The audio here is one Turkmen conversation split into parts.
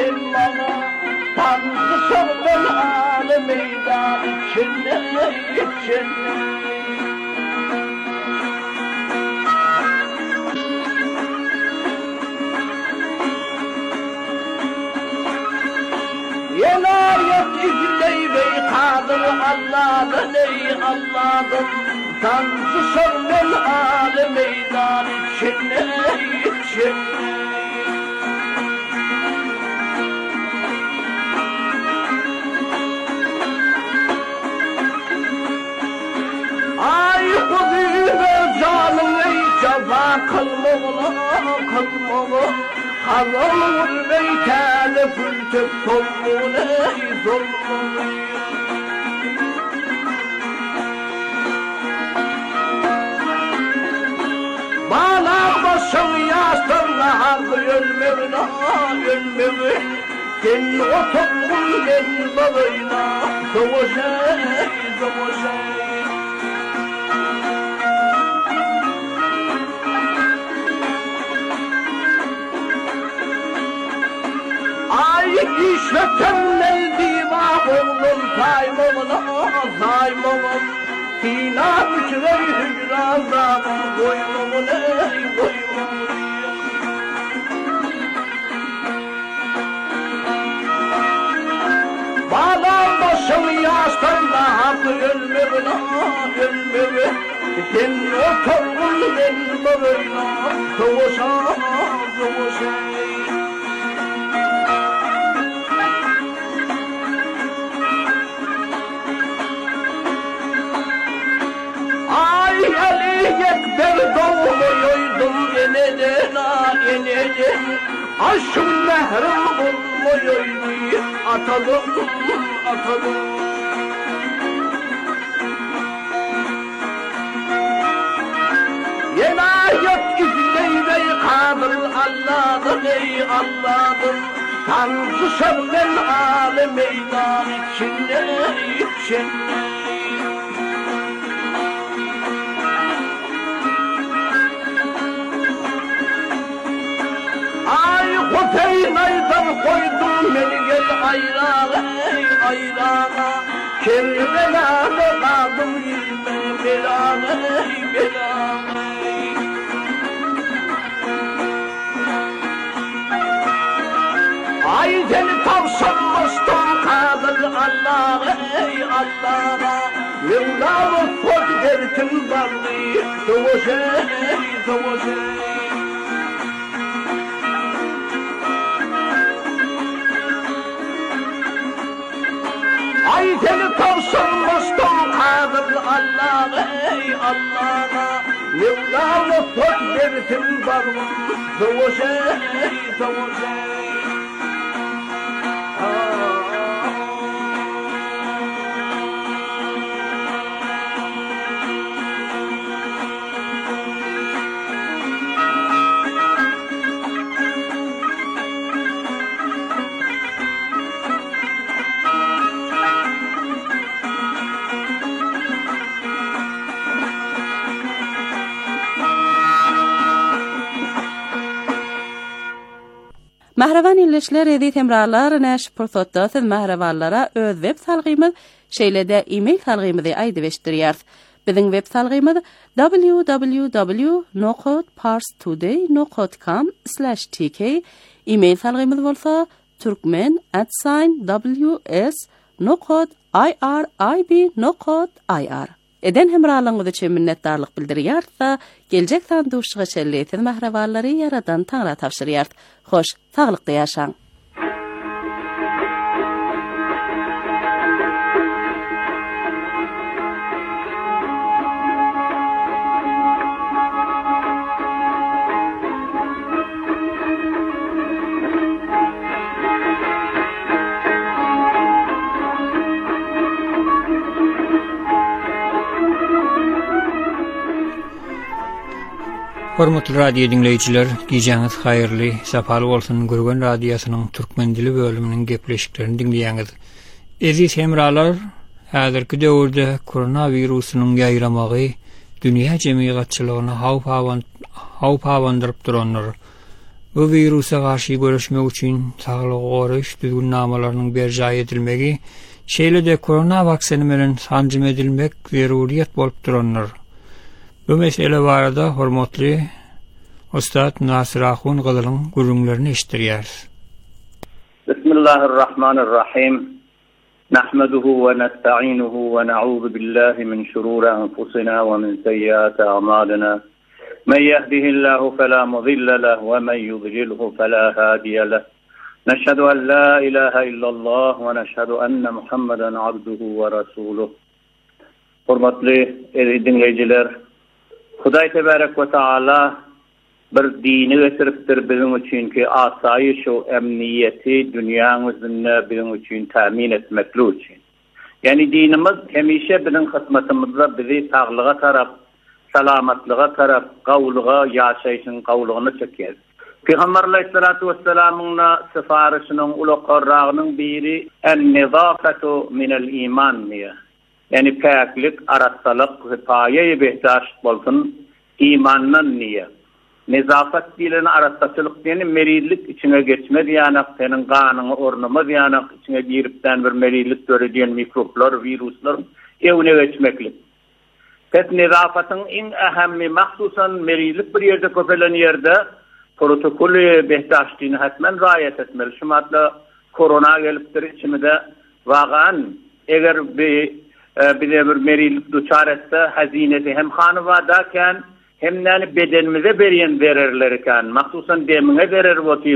sen bana tanrı sordan ağlı meydan içinde Yelayet izley bey kadır Allah'ın ey Allah'ın tanrı sordan ağlı meydan içinde Ay kudübe canım ey cefa kılmağına Hazır beytâle fırtık solmun ey solmun Bana başım yastığına hakkı ölmevine Sen oturun ben babıyla Doğuşay Ay işletemler divah oğlum saymamın Fina üçrey hücrazdan koymamın ey koymamın Bağlam başım yastığında hakkı ölmevine Sen oturun ben babıyla Doğuşay Ekber doğmuyoydum yeniden Aşkın mehrim olmuyoydum Atadım Yenayet izley bey kadır Allah'ın ey Allah'ın Tanrı senden ağlı meydan içinde Peynaydan koydum beni gel ayrana Kerbela'da kaldım ilme belana Ay seni tavsanmastan kalır Allah'a Mevlamı koç vertin vardı Doğuşay Ay seni tavsanmastan kalır Allah'a Mevlamı koç vertin vardı Doğuşay Mahravan ilişkiler edit emrarlar näş pursatda siz mahravanlara öz web salgymyz şeýlede e-mail salgymyzy aýdyp Bizim web salgymyz www.nokotparstoday.com/tk e-mail salgymyz bolsa turkmen@ws.irib.ir Eden hemralaňyzy üçin minnetdarlyk bildirýärsa, geljek sanduşyga şelleýsiz mahrawanlary yaradan taňra tapşyrýar. Hoş, taglykda ýaşaň. Hormatly radio dinleyijiler, gijaňyz haýyrly, sapaly bolsun. Gürgen radiosynyň türkmen dili bölüminiň gepleşiklerini dinleýäňiz. Eziz hemralar, häzirki döwürde koronawirusynyň ýaýramagy dünýä jemgyýetçiligiне hawp hawandyryp duranlar. Bu virusa garşy görüşmek üçin saglyk goruş düzgünnamalarynyň berjaý edilmegi, şeýle-de korona waksini bilen sanjym edilmek zeruriyet bolup duranlar. Bu mesele barada hormatly Ustad Nasir Ahun Gyzylyň gürüňlerini eşitdirýär. Bismillahirrahmanirrahim. Nahmaduhu ve nesta'inuhu ve na'udhu billahi min şururi anfusina ve min seyyiati a'malina. Men yehdihillahu fela mudilla lahu ve men yudlilhu fela hadiya lahu. Neşhedü en la ilahe illallah ve neşhedü enne Muhammeden abduhu ve rasuluh. Hormatly dinleyijiler, Hudaý tebarek we taala bir dini getiripdir bizim üçin ki asayiş o emniyeti dünyamızın bizim üçün tamin etmekli üçün. Yani dinimiz hemişe bizim hizmetimizde bizi sağlığa taraf, salamatlığa taraf, qawluğa, yaşayışın qawluğunu çeker. Peygamber Aleyhissalatu vesselam'ın sifarişinin ulaqarrağının biri en-nizafatu minel iman diye. Yani paklik, arasalık, paye-i behtaş bolsun imandan niye. Nezafat dilini arasaçılık diýeni meridlik içine geçme diýanak, senin ganyny ornama diýanak, içine giripden bir meridlik görediýen mikroplar, viruslar ewne geçmeklik. Pes nezafatyň iň ähemmi mahsusan meridlik bir ýerde köpelen ýerde protokoly behtaşdyny hatman raýat etmeli. Şumatla korona gelipdir içimde wagan eger bir meridlik duçar etse hazineti hem hanywadaken hemnäni bedenimize berýän bererlerken, mahsusan demine berer botyr,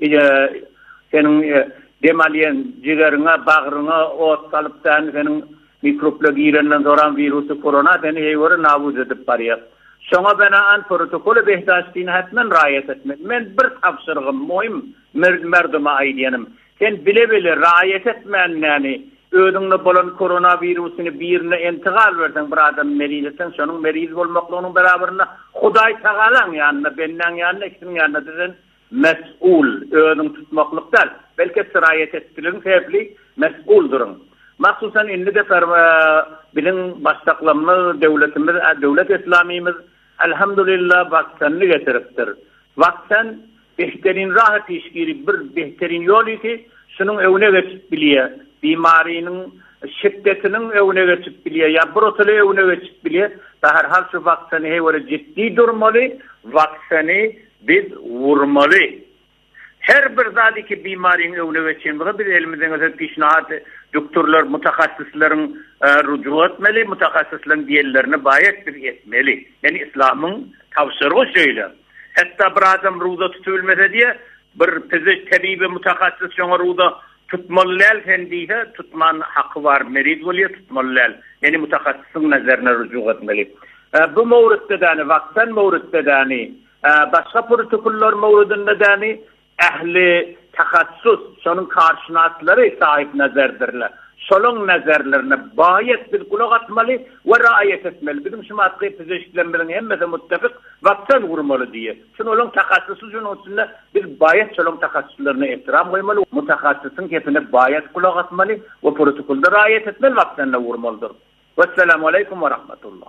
senin demalyen jigerine, bagryna ot salypdan senin mikropla girenden soran virusu korona seni heýwere nabuz edip barýar. Şoňa benaen protokoly behtaşdyny hatman raýat etmek. Men bir tapşyrygym moýum merduma aýdýanym. Sen bile raýat etmänläni ödüňde bolan koronavirusyny birine intiqal bersen bir adam merizsen şonuň meriz bolmaklygynyň beraberinde Hudaý Tagalaň ýanyna benden ýanyna ikisiniň ýanyna dizen mes'ul ödüň tutmaklykdan belki siraýet etdilen sebäpli mes'ul duruň. Mahsusan indi de bilen başlyklarymyz döwletimiz döwlet islamimiz elhamdülillah vaksanny getiripdir. Vaksan behterin rahat işgiri bir behterin ýol idi şunuň ewne geçip bilýär. Bimarinin şiddetinin ewne geçip bilýär, ya brotly ewne geçip bilýär. Her hal şu vaksany heýwere ciddi durmaly, vaksany biz vurmaly. Her bir zadiki bimarinin ewne geçen bir elimizden pişnahat doktorlar, mutahassislaryň ruju etmeli, mutahassislaryň diýerlerini baýat bir etmeli. Yani İslamyň tawsiýaty şeýle. Hatta bir adam ruza tutubilmese diye bir fizik tabibi mutakassis şoňa ruza tutmalylar hendihe tutman haqqy var, merid bolýar tutmalylar. Yani mutahassisyň nazarına ruju etmeli. Bu mawrutda dany vaksan mawrutda dany başga protokollar mawrudunda dany ähli tahassus şonuň karşınatlary sahip nazardyrlar. Şolun nazarlaryna baýat bir kulak atmaly we raýat etmeli. Bizim şumatky fizikçiler bilen hemmesi muttafik vaksan gurmaly diye. Şonu olan tahassusy jurnalistler bir baýat şolun tahassuslaryna ihtiram goýmaly. Mutahassisyň kepine baýat kulak atmaly we protokolda raýat etmeli, vaksanna gurmalydyr. Assalamu alaykum we rahmatullah.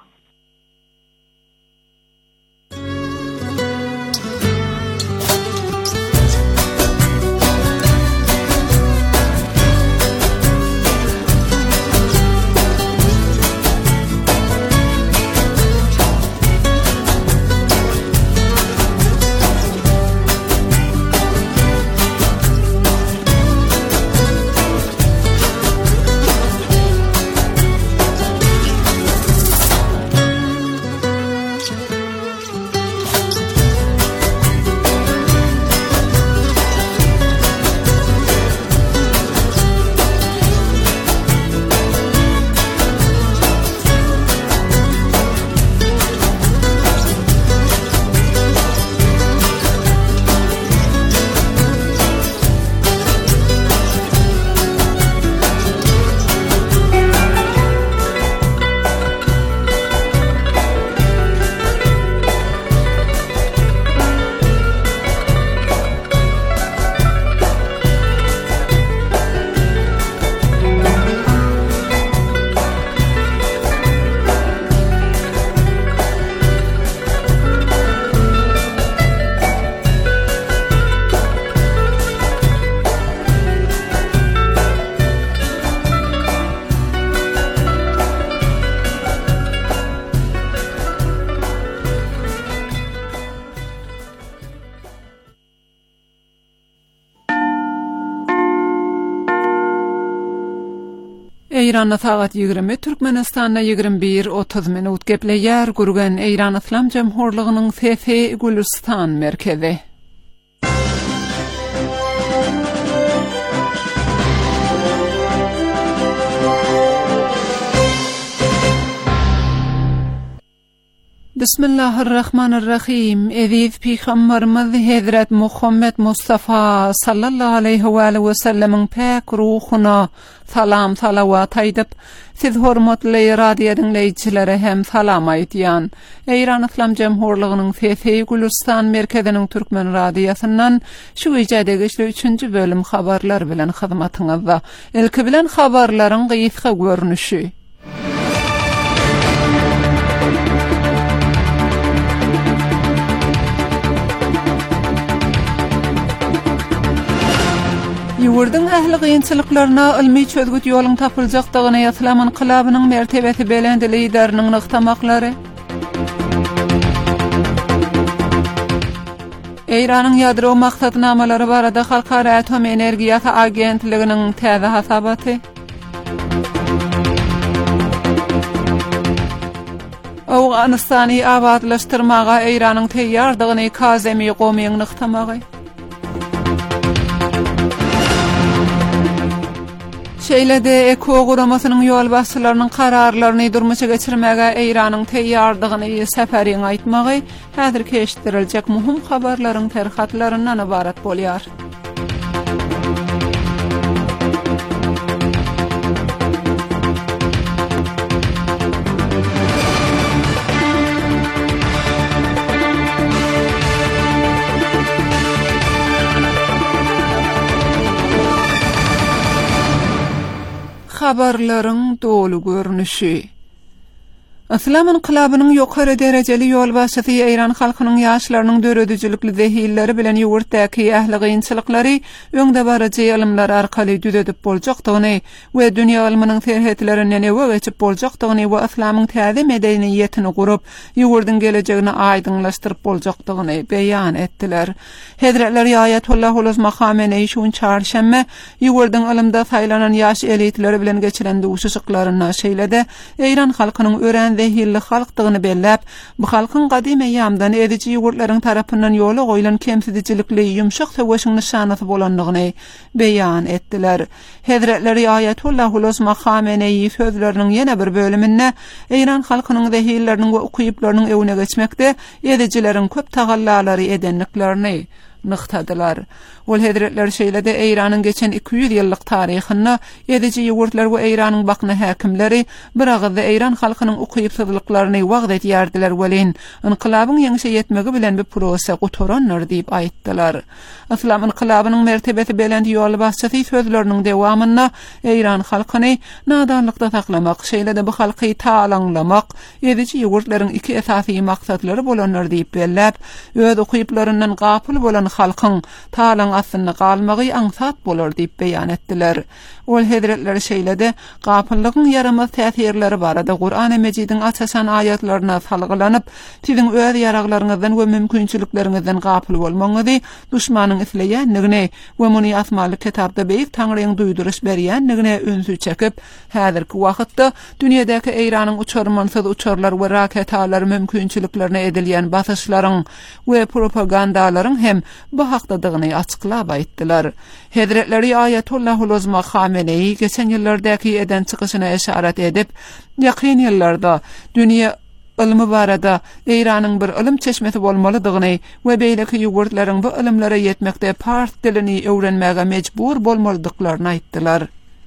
Eýranda sagat 20, Türkmenistanda 21:30 minut gepleýär gurgan Eýran Islam Jamhurlygynyň Fefe Gülistan merkezi. Bismillahirrahmanirrahim. Eziz Peygamberimiz Hazrat Muhammed Mustafa sallallahu aleyhi ve sellem'in pek ruhuna salam salavat aýdyp, siz hormatly radio dinleýiçilere hem salam aýdýan. Eýran Islam Jamhurlygynyň Fefe Gülistan merkeziniň Türkmen radiosundan şu ýerde geçli 3-nji bölüm habarlar bilen hyzmatyňyzda. Ilki bilen habarlaryň gysga görnüşi. Ýurdun ähli gynçylyklaryna ilmi çözgüt ýoluň tapyljakdygyny Islam inqilabynyň mertebeti belende lideriniň nykdamaklary. Eýranyň ýadro maksatnamalary barada Halkara Atom Energiýasy Agentliginiň täze hasabaty. Awganystany abadlaşdyrmaga Eýranyň teýýardygyny Kazemi gowmyň nykdamagy. Şeýlede eko guramasynyň ýol başçylarynyň kararlaryny durmuşa geçirmäge Eýranyň teýýardygyny seperiň aýtmagy häzir keşdiriljek muhim habarlaryň terhatlaryndan ibarat bolýar. Habarlaryň dolu görnüşi. Islam inqilabynyň ýokary derejeli ýol başçysy Eýran halkynyň ýaşlarynyň döredüjilikli zehilleri bilen ýurtdaky ähli gynçylyklary öňde barajy ýylymlar arkaly düzedip boljakdygyny we dünýä ilminiň serhetlerinden ewe geçip boljakdygyny we Islamyň täze medeniýetini gurup ýurdun gelejegini aýdynlaşdyryp boljakdygyny beýan etdiler. Hazretler Ayatullah Uluzma Khamenei şuň çarşembe ýurdun ilmde saýlanan ýaş elitleri bilen geçiren duşuşyklaryna şeýlede Eýran halkynyň ören zehirli halkdygyny bellep, bu halkyň gadim ýamdan edici ýurtlaryň tarapyndan ýola goýulan kemsizijilikli ýumşak söwüşiň nişanasy bolandygyny beýan etdiler. Hazretler Ayatullah Uluzma Khamenei sözleriniň ýene bir bölüminde Eýran halkynyň zehirleriniň we ukyplarynyň ewine geçmekde edicileriň köp tagallalary edenliklerini nyktadylar. Ol hedretler şeýlede Eýranyň geçen 200 ýyllyk taryhyna edici ýurtlar we Eýranyň bakna häkimleri bir agzda Eýran halkynyň ukypsyzlyklaryny wagt etýärdiler welin inqilabyň ýeňişe ýetmegi bilen bir proses gutoranlar diýip aýtdylar. Islam inqilabynyň mertebeti belende ýol başçysy sözleriniň dewamyna Eýran halkyny nadanlykda saklamak, şeýlede bu halky talanlamak edici ýurtlaryň iki esasy maksatlary bolanlar diýip bellep, öz ukyplaryndan gapyl bolan halkyň talan aslında galmagy aňsat bolar diýip beýan etdiler. Ol hedretler şeýlede gapyllygyň yaramaz täsirleri barada Qur'an-ı Mejidin açasan ayatlaryna salgylanyp, siziň öz ýaraglaryňyzdan we mümkinçilikleriňizden gapyl bolmaňyzy, düşmanyň isleýänligini we muny asmaly kitapda beýik Taňryň duýduruş berýänligini önsü çekip, häzirki wagtda dünýädäki Eýranyň uçarmansyz uçarlar we raketalar mümkinçiliklerine edilýän basyşlaryň we propagandalaryň hem bu hakdadygyny açyklap aýtdylar. Hazretleri Ayatullah Uluzma Khamenei geçen ýyllardaky eden çykyşyna eşaret edip, ýakyn ýyllarda dünýä ilmi barada Eýranyň bir ilim çeşmesi bolmalydygyny we beýleki ýurtlaryň bu ilimlere ýetmekde fars dilini öwrenmäge mejbur bolmalydyklaryny aýtdylar.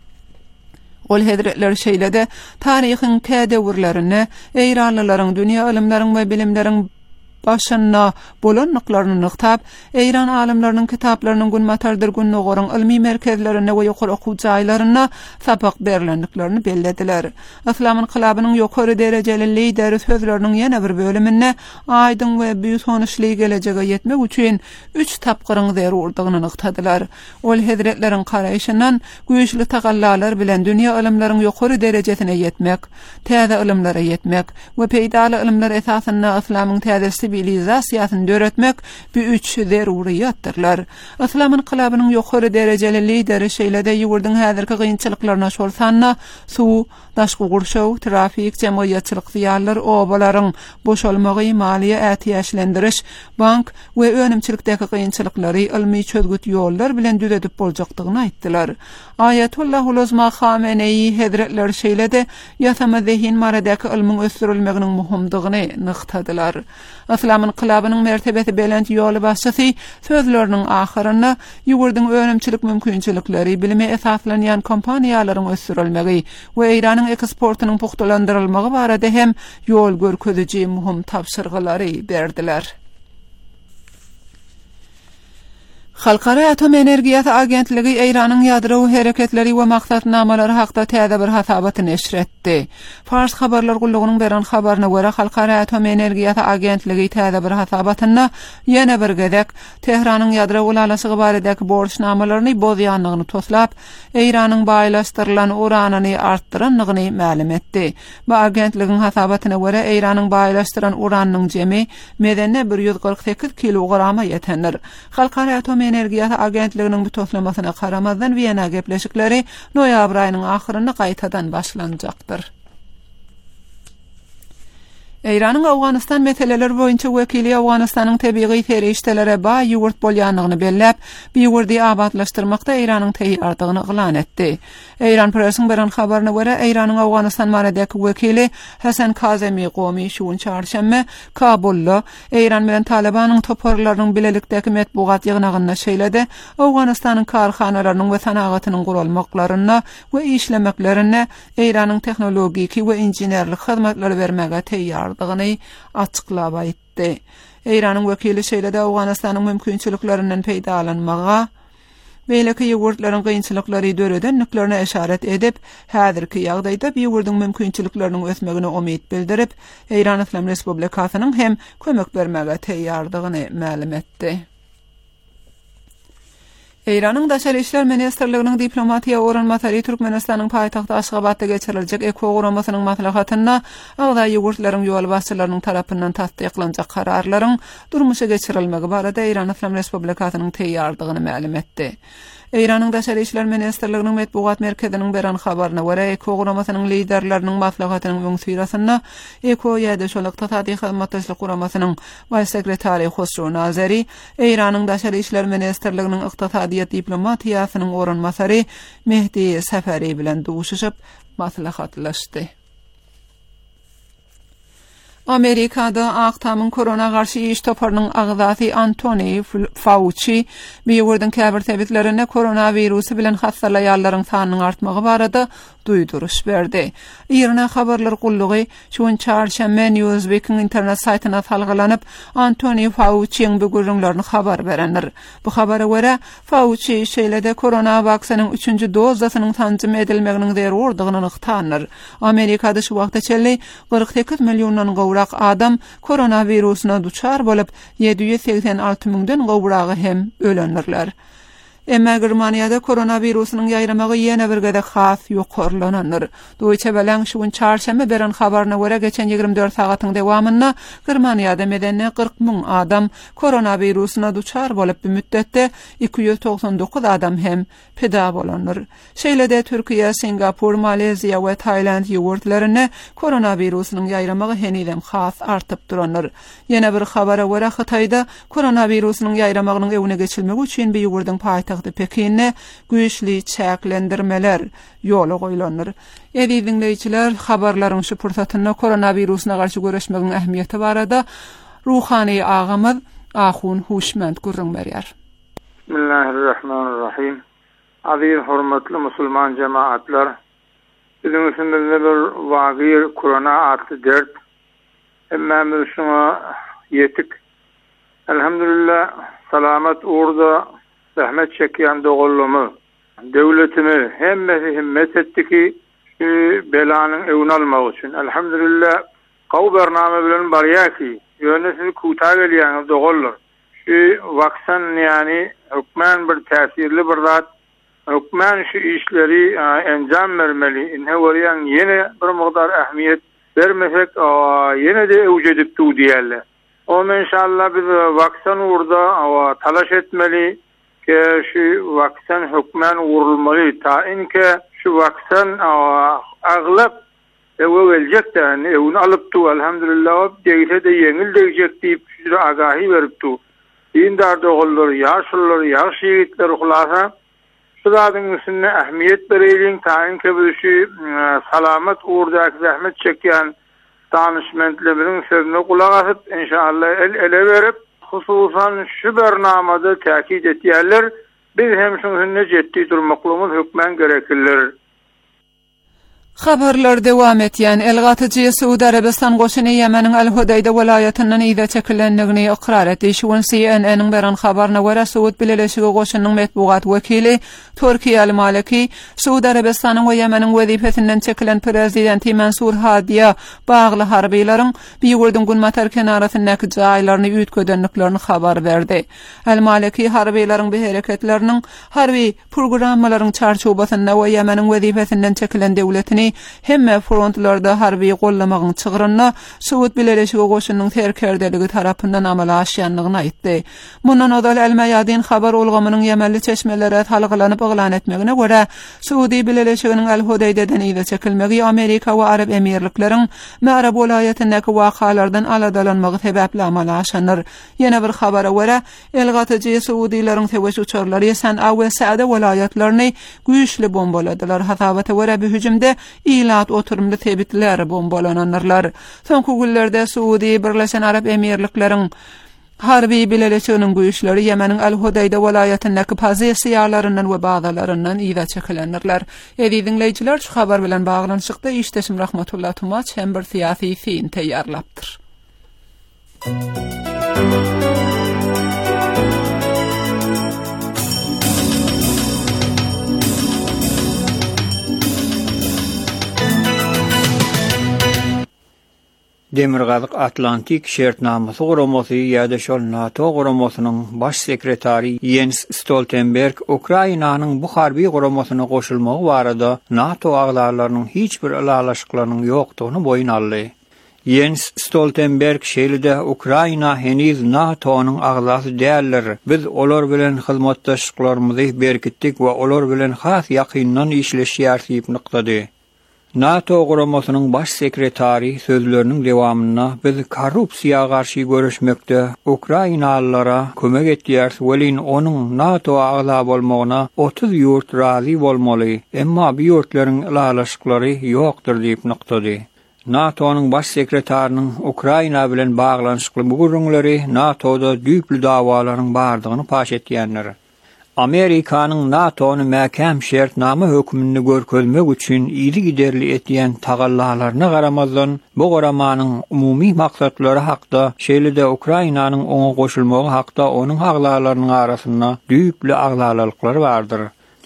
Ol hedretler şeýlede taryhyň tädewirlerini Eýranlylaryň dünýä ilimleriň we bilimleriň başynna bolanlyklaryny nyktap, Eýran alimlarynyň kitaplarynyň günmatardyr günnogorun ilmi merkezlerine we ýokary okuw jaýlaryna sapak berilendiklerini bellediler. Islam inqilabynyň ýokary derejeli lideri sözleriniň ýene bir bölüminde aýdyň we büýük sonuçly gelejege ýetmek üçin 3 tapgyryň zerurdygyny nyktadylar. Ol hedretleriň garaýşyndan güýçli tagallalar bilen dünýä ilimleriň ýokary derejesine ýetmek, täze ilimlere ýetmek we peýdaly ilimler esasyna Islamyň täzesi sivilizasiýasyny döretmek bu üç zeruriýatdyrlar. Islam inqilabynyň ýokary derejeli lideri şeýlede ýurdun häzirki gynçylyklaryna şolsanna suw, daşky gurşaw, trafik, jemaýatçylyk ýarlar, obalaryň boşalmagy, maliýe ätiýeşlendiriş, bank we önümçilikdäki gynçylyklary ilmi çözgüt ýollar bilen düzedip boljakdygyny aýtdylar. Ayetullah Uluzma Khamenei Hazretler şeýlede ýasama zehin maradaki ilmiň ösdürilmeginiň muhimdygyny nyktadylar. Islam inqilabynyň mertebesi belent ýoly başçysy sözleriniň ahyrynda ýurdun önümçilik mümkinçilikleri, bilime esaslanýan kompaniýalaryň ösdürilmegi we Iranyň eksportynyň puhtalandyrylmagy barada hem ýol görkeziji muhim tapşyrgylary berdiler. Halkara Atom Energiýasy Agentligi Iranyň ýadrowy hereketleri we maksatnamalary hakda täze bir hasabaty neşretdi. Fars habarlar gullugynyň beren habaryna görä Halkara Atom Energiýasy Agentligi täze bir hasabatynda ýene bir gezek Tehranyň ýadrowy ulaşygy baradaky borçnamalaryny bozýanlygyny toslap, Iranyň baýlaşdyrylan uranyny artdyranlygyny ma'lum etdi. Bu agentligiň hasabatyna görä Iranyň baýlaşdyran uranynyň jemi medenne 148 kilograma ýetendir. Halkara Atom Energiýasy Agentliginiň bu toslamasyna garamazdan Wiyana gepleşikleri noýabr aýynyň ahyrynda gaýtadan başlanjakdyr. Iranyň Awganystan meseleleri boýunça wekili Awganystanyň tebigy ferişdelere baý ýurt bolýanlygyny belläp, bu ýurdy abadlaşdyrmakda Iranyň teýýardygyny ýylan etdi. Iran presiň beren habaryna görä Iranyň Awganystan maradaky wekili Hasan Kazemi gowy şu çarşamba Kabulda Iran bilen Talibanyň toparlarynyň bilelikdäki metbuat ýygnagyna şeýledi. Awganystanyň karhanalarynyň we sanagatynyň gurulmaklaryna we işlemeklerine Iranyň tehnologik we injenerlik hyzmatlary bermege teýýar ýardygyny açyklap aýtdy. Iranyň wekili şeýlede Awganystanyň mümkinçiliklerinden peýdalanmaga beýleki ýurtlaryň gynçylyklary döredenliklerine eşaret edip, häzirki ýagdaýda bu ýurdun mümkinçilikleriniň ösmegine umyt bildirip, Iran Islam Respublikasynyň hem kömek bermege teýýardygyny ma'lum etdi. Iranyň Daşary işler ministrliginiň diplomatiýa oranmasary Türkmenistanyň paýtagty Aşgabatda geçiriljek eko guramasynyň maslahatyna agda ýurtlaryň ýol başçylarynyň tarapyndan tasdiklanjak kararlaryň durmuşa geçirilmegi barada Iran Islam Respublikasynyň teýýardygyny ma'lum etdi. Iranyň Daşary işler ministrliginiň metbuat merkeziniň beren habaryna görä eko guramasynyň liderleriniň maslahatynyň öňsüýrasyna eko ýa-da şolakda taýy hyzmatçylyk guramasynyň baş sekretary Hosru Nazary, Iranyň Daşary işler ministrliginiň iqtisadiýat diplomatiýasynyň oranmasary Mehdi Safary bilen duşuşyp maslahatlaşdy. Amerikada Aktamın korona karşı iş toparının ağzası Anthony Fauci bir ýurdun käbir tebitlerine koronavirusu bilen hastalaýarlaryň sanynyň artmagy barada duýduruş berdi. Irana habarlar gullugy şu çarşamba Newsweek'in internet saytyna salgylanyp Anthony Fauci'ň bu gürrüňlerini habar berenler. Bu habara görä Fauci şeýlede korona vaksanyň 3-nji dozasynyň tanjym edilmeginiň zerurdygyny yktanlar. Amerikada şu wagtda çelli 48 milyondan gowrak adam koronavirusuna duçar bolup 786 miňden gowragy hem ölenlerler. Emma Germaniýada koronavirusynyň ýaýramagy ýene bir gede has ýokarlananlar. Deutsche Welle şu çarşamba beren habaryna görä geçen 24 sagatyň dowamynda Germaniýada medenne 40 000 adam koronavirusuna duçar bolup bu müddetde 299 adam hem peda bolanlar. Şeýlede Türkiýe, Singapur, Maleziýa we Taýland ýurtlaryna koronavirusynyň ýaýramagy henidem has artyp duranlar. Ýene bir habara görä Hytaýda koronavirusynyň ýaýramagynyň ewine geçilmegi üçin bir ýurdun paýtagty Pekinne güýçli çäklendirmeler ýola goýulanlar. Edi dinleýiçiler, habarlaryň şu pursatyna koronavirusyna garşy göreşmegiň ähmiýeti barada ruhani agamy Ahun Huşmand gurrun berýär. Bismillahirrahmanirrahim. Aziz hormatly musulman jemaatlar, bizim üçin bir wagir korona atly dert. Emmä şuna ýetik. Elhamdülillah salamat urda zahmet çekýän dogallymy, döwletimi hemmesi himmet etdiki şu belanyň öwüni almak üçin. Elhamdülillah gaw bername bilen barýarki, ýönesini kuta gelýän dogallar. Şu vaksan yani hükmen bir täsirli bir zat, hükmen şu işleri enjam vermeli. İnhe waryan yine bir miqdar ähmiýet bermesek yine de ewjedip tu diýerler. Onu inşallah biz vaksan urda talaş etmeli ki şu vaksan hükmen vurulmalı ta inke şu vaksan ağlap gelecek de onu alıp tu elhamdülillah deyse de yengil diyecek deyip şu agahi verip tu dindar doğulları yaşlıları yaş yiğitler hulasa şuradın üstüne ehmiyet verelim ta inke bu şu salamet uğurdaki zahmet çeken danışmentlerin sözüne kulak asıp inşallah ele verip hususan şu bernamada takip ettiler biz hem şununla ciddi durmaklığımız hükmen gerekirler. Habarlar devam etýän Elgatyjy Suudi Arabistan goşuny Ýemeniň Al-Hudayda welaýatynyň ýa-da çekilenligini ikrar etdi. Şu CNN-iň beran habaryna görä Suud Birleşigi goşunyň medbugat wekili Türkiýe al-Maliki Suudi Arabistanyň we Ýemeniň wezipesinden çekilen prezidenti Mansur Hadiýa bagly harbiýlaryň Biýgurdun Gunmatar kenaryndaky jaýlaryny üýtgedenliklerini habar berdi. Al-Maliki harbiýlaryň bu hereketleriniň harbi programmalaryň çarçobasynda we Ýemeniň wezipesinden çekilen döwletini hemme frontlarda harbi gollamagyň çygyryna Suud Birleşigi goşunynyň terkerdeligi tarapyndan amala aşýanlygyny aýtdy. Mundan odal el-Mayadin habar ulgamynyň Ýemenli çeşmelere talgylanyp ýylan etmegine görä Suudi Birleşiginiň Al-Hudayda'dan ýa çekilmegi Amerika we Arab emirlikleriň Ma'rib welaýatyndaky wakalardan aladalanmagy sebäpli amala aşandyr. Ýene bir habara görä Elgatyjy Suudileriň teweş uçarlary San'a we Sa'da welaýatlaryny güýçli bombaladylar. Hatabata görä bu hüjümde ilat oturumly tebitler bombalananlar. Soňky günlerde Suudi Birleşen Arab Emirlikleriň harbi bileşiginiň güýçleri Ýemeniň Al-Hudayda welaýatyndaky pozisiýalaryndan we bagdalaryndan ýa çekilenler. Dinleýijiler, şu habar bilen baglanyşykda işdeşim Rahmatullah Tumaç hem bir siýasy film taýýarlapdyr. Demirgazyk Atlantik şertnamasy guramasy ýa-da şol NATO guramasynyň baş sekretary Jens Stoltenberg Ukrainanyň bu harby guramasyna goşulmagy barada NATO aglarlarynyň hiç bir alalaşyklarynyň ýokdugyny boýun aldy. Jens Stoltenberg şeýle Ukraina heniz NATO'nyň agzasy däldir. Biz olar bilen hyzmatdaşlyklarymyzy berkitdik we olar bilen has ýakyndan işleşýär diýip nyklady. NATO guramasynyň baş sekretary sözleriniň dewamyna biz korrupsiýaga garşy görüşmekde Ukrainalylara kömek etýär, welin onuň NATO agza bolmagyna 30 ýurt razy bolmaly, emma bu ýurtlaryň alalaşyklary ýokdur diýip nyklady. NATO'nyň baş sekretarynyň Ukraina bilen baglanyşykly bu gurulmaly NATO'da düýpli dawalaryň bardygyny paş etýänler. Amerikanyň NATO'ny mäkäm şertnama hökmüni görkezmek üçin ýyly giderli etýän tagallalaryna garamazdan bu goramanyň umumy maksatlary hakda şeýle-de Ukrainanyň oňa goşulmagy hakda onuň haglalarynyň arasynda düýpli aglalyklar bardyr.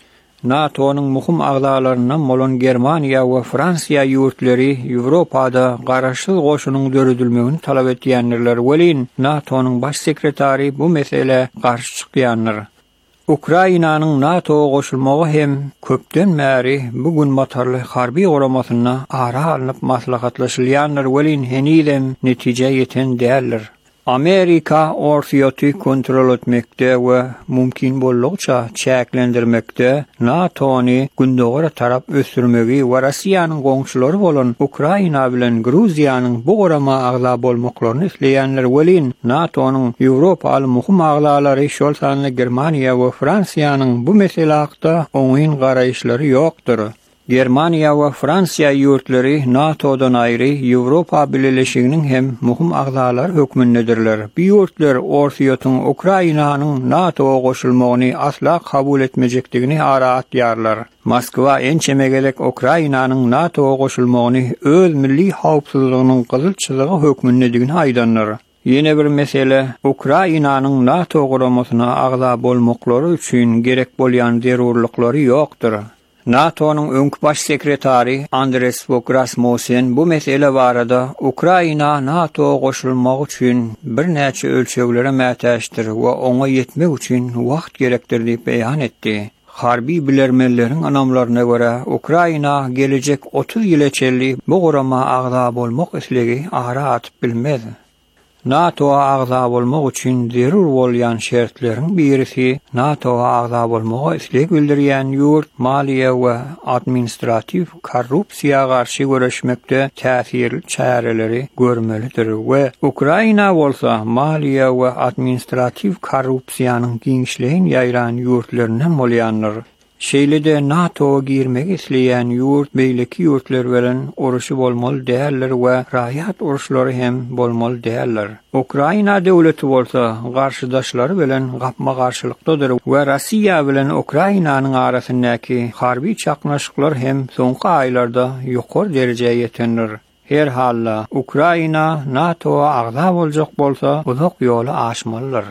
NATO'nyň muhim aglalaryndan bolan Germaniýa we Fransiýa ýurtlary Ýewropada garaşsyz goşunyň döredilmegini talap etýänler welin NATO'nyň baş sekretary bu mesele garşy çykýanlar. Ukrainanyň NATO'ga goşulmagy hem köpden bäri bu Gunmatarly harby goramasyna ara alınıp maslahatlaşylýanlar welin henizem netije ýeten däldir. Amerika orfiýaty kontrol etmekde we mümkin boldukça çäklendirmekde NATO'ny gündogara tarap ösürmegi we Russiýanyň goňşulary bolan Ukraina bilen Gruziýanyň bu gorama agla bolmaklaryny isleýänler welin NATO'nyň Ýewropaly muhim aglalary şol sanly Germaniýa we Fransiýanyň bu mesele hakda oňyn garaýşlary ýokdur. Germaniýa we Fransiýa ýurtlary NATO'dan aýry Ýewropa Birleşiginiň hem muhim agzalar hökmündedirler. Bu ýurtlar orfiýatyň Ukrainanyň NATO'ga goşulmagyny asla kabul etmejekdigini ara atýarlar. Moskwa ençemegelek Ukrainanyň NATO'ga goşulmagyny öz milli hawpsuzlygynyň gyzyl çyzygy hökmündedigini aýdanlar. Ýene bir mesele Ukrainanyň NATO guramasyna agza bolmaklary üçin gerek bolýan zerurlyklary ýokdur. NATO'nun öňkü baş sekretary Andres Fogh Rasmussen bu mesele barada Ukraina NATO'ga goşulmak üçin bir näçe ölçeglere mätäşdir we oňa ýetmek üçin wagt gerekdir diýip beýan etdi. Harbi bilermelleriň anamlaryna görä Ukraina gelecek 30 ýyl içerli bu gorama agza bolmak islegi ara atyp bilmez. NATO agza bolmak üçin zerur bolýan şertlerin birisi NATO agza bolmagy isleg bildirýän ýurt maliýe we administrativ korrupsiýa garşy görüşmekde täsirli çäreleri görmelidir we Ukraina bolsa maliýe we administrativ korrupsiýanyň giňişligini ýayran ýurtlarynyň bolýandyr. Şeýlede NATO girmek isleýän ýurt beýleki ýurtlar bilen uruşy bolmaly däller we raýat uruşlary hem bolmaly däller. Ukraina döwleti bolsa garşydaşlary bilen gapma garşylykdadyr we Rossiýa bilen Ukrainanyň arasyndaky harby çaknaşyklar hem soňky aýlarda ýokary derejeye ýetendir. Her halla Ukraina NATO'ga agza boljak bolsa uzak ýoly aşmalydyr.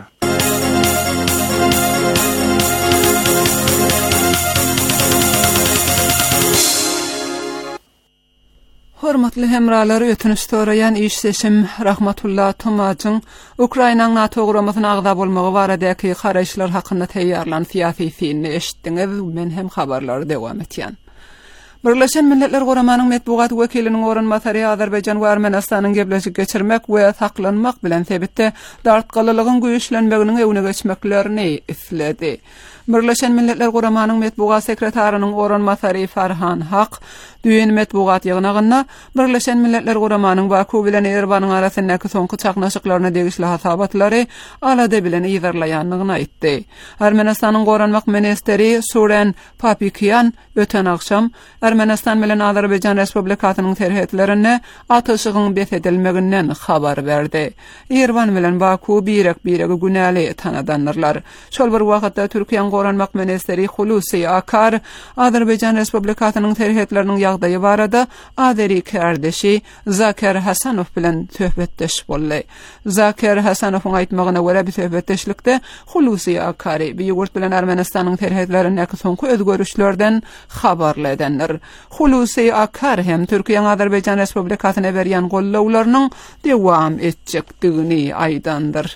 Hormatly hemralar, ötünüş sorayan iş seçim Rahmatullah Tomaçyň Ukrainaň NATO guramasyna agza bolmagy baradaky garaşlar hakynda teýýarlan syýasy fiilini eşitdiňiz. Men hem habarlary dewam etýän. Birleşen Milletler Guramanyň medbugat wekiliniň orunmasary Azerbaýjan we Ermenistanyň gebleşik geçirmek we saklanmak bilen sebäpde dartgalylygyň güýçlenmeginiň ewine geçmeklerini isledi. Birleşen Milletler Guramanyň medbugat sekretarinyň orunmasary Farhan Haq düýün medbugat ýygnagynda Birleşen Milletler Guramanyň Baku bilen Erbanyň arasyndaky soňky çaknaşyklaryna degişli hasabatlary alada bilen ýerleýändigini aýtdy. Ermenistanyň Goranmak ministeri Suren Papikyan öten akşam Ermenistan bilen Azerbaýjan Respublikasynyň terhetlerine atyşygyň besedilmeginden habar berdi. Erban bilen Baku birek günäli tanadanlar. Şol bir wagtda Türkiýanyň Goranmak ministeri Hulusi Akar Azerbaýjan Respublikasynyň terhetleriniň ýagdaýy barada Azeri kardeşi Zakir Hasanow bilen söhbetdeş boldy. Zakir Hasanowyň aýtmagyna görä bu söhbetdeşlikde Hulusi Akar bu ýurt bilen Ermenistanyň terhetlerindäki soňky özgörüşlerden habarly edenler. Hulusi Akar hem Türkiýanyň Azerbaýjan Respublikasyna berýän gollawlarynyň dewam etjekdigini aýdandyr.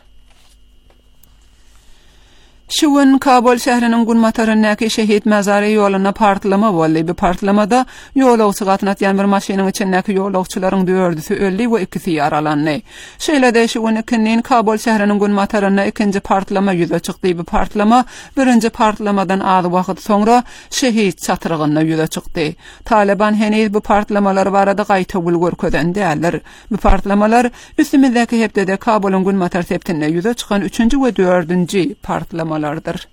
Şuun Kabul şäheriniň Gunmataryndaky şehit mezary ýoluna partlama boldy. Bu partlamada ýolagçy gatnatýan bir maşynyň içindäki ýolagçylaryň 4-üsi öldi we 2-si ýaralandy. Şeýlede şuun ikinin Kabul şäheriniň Gunmatarynda ikinji partlama ýüze çykdy. Bu partlama birinji partlamadan az wagt soňra şehit çatyrygyna ýüze çykdy. Taliban henüz bu partlamalar barada gaýta görkezden däller. Bu partlamalar üstümizdäki hepdede Kabul'un Gunmatar septinde ýüze çykan 3-nji we 4-nji partlama lardır.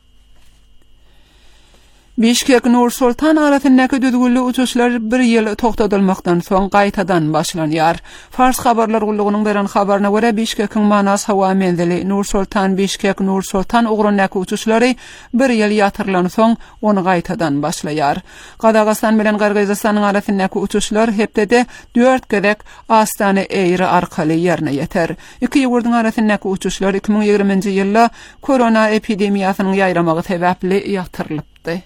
Bişkek Nur Sultan arasyndaky düzgünli uçuşlar bir ýyl toktatylmakdan soň gaýtadan başlanýar. Fars habarlar gullugynyň beren habaryna görä Bişkekiň Manas hawa menzili Nur Sultan Bişkek Nur Sultan ugrunaky uçuşlary bir ýyl ýatyrlan soň ony gaýtadan başlaýar. Qadagastan bilen Qırgyzstanyň arasyndaky uçuşlar hepdede 4 gerek Astana eýri arkaly ýerine ýeter. Iki ýurduň arasyndaky uçuşlar 2020-nji ýylda korona epidemiýasynyň ýaýramagy sebäpli ýatyrylypdy.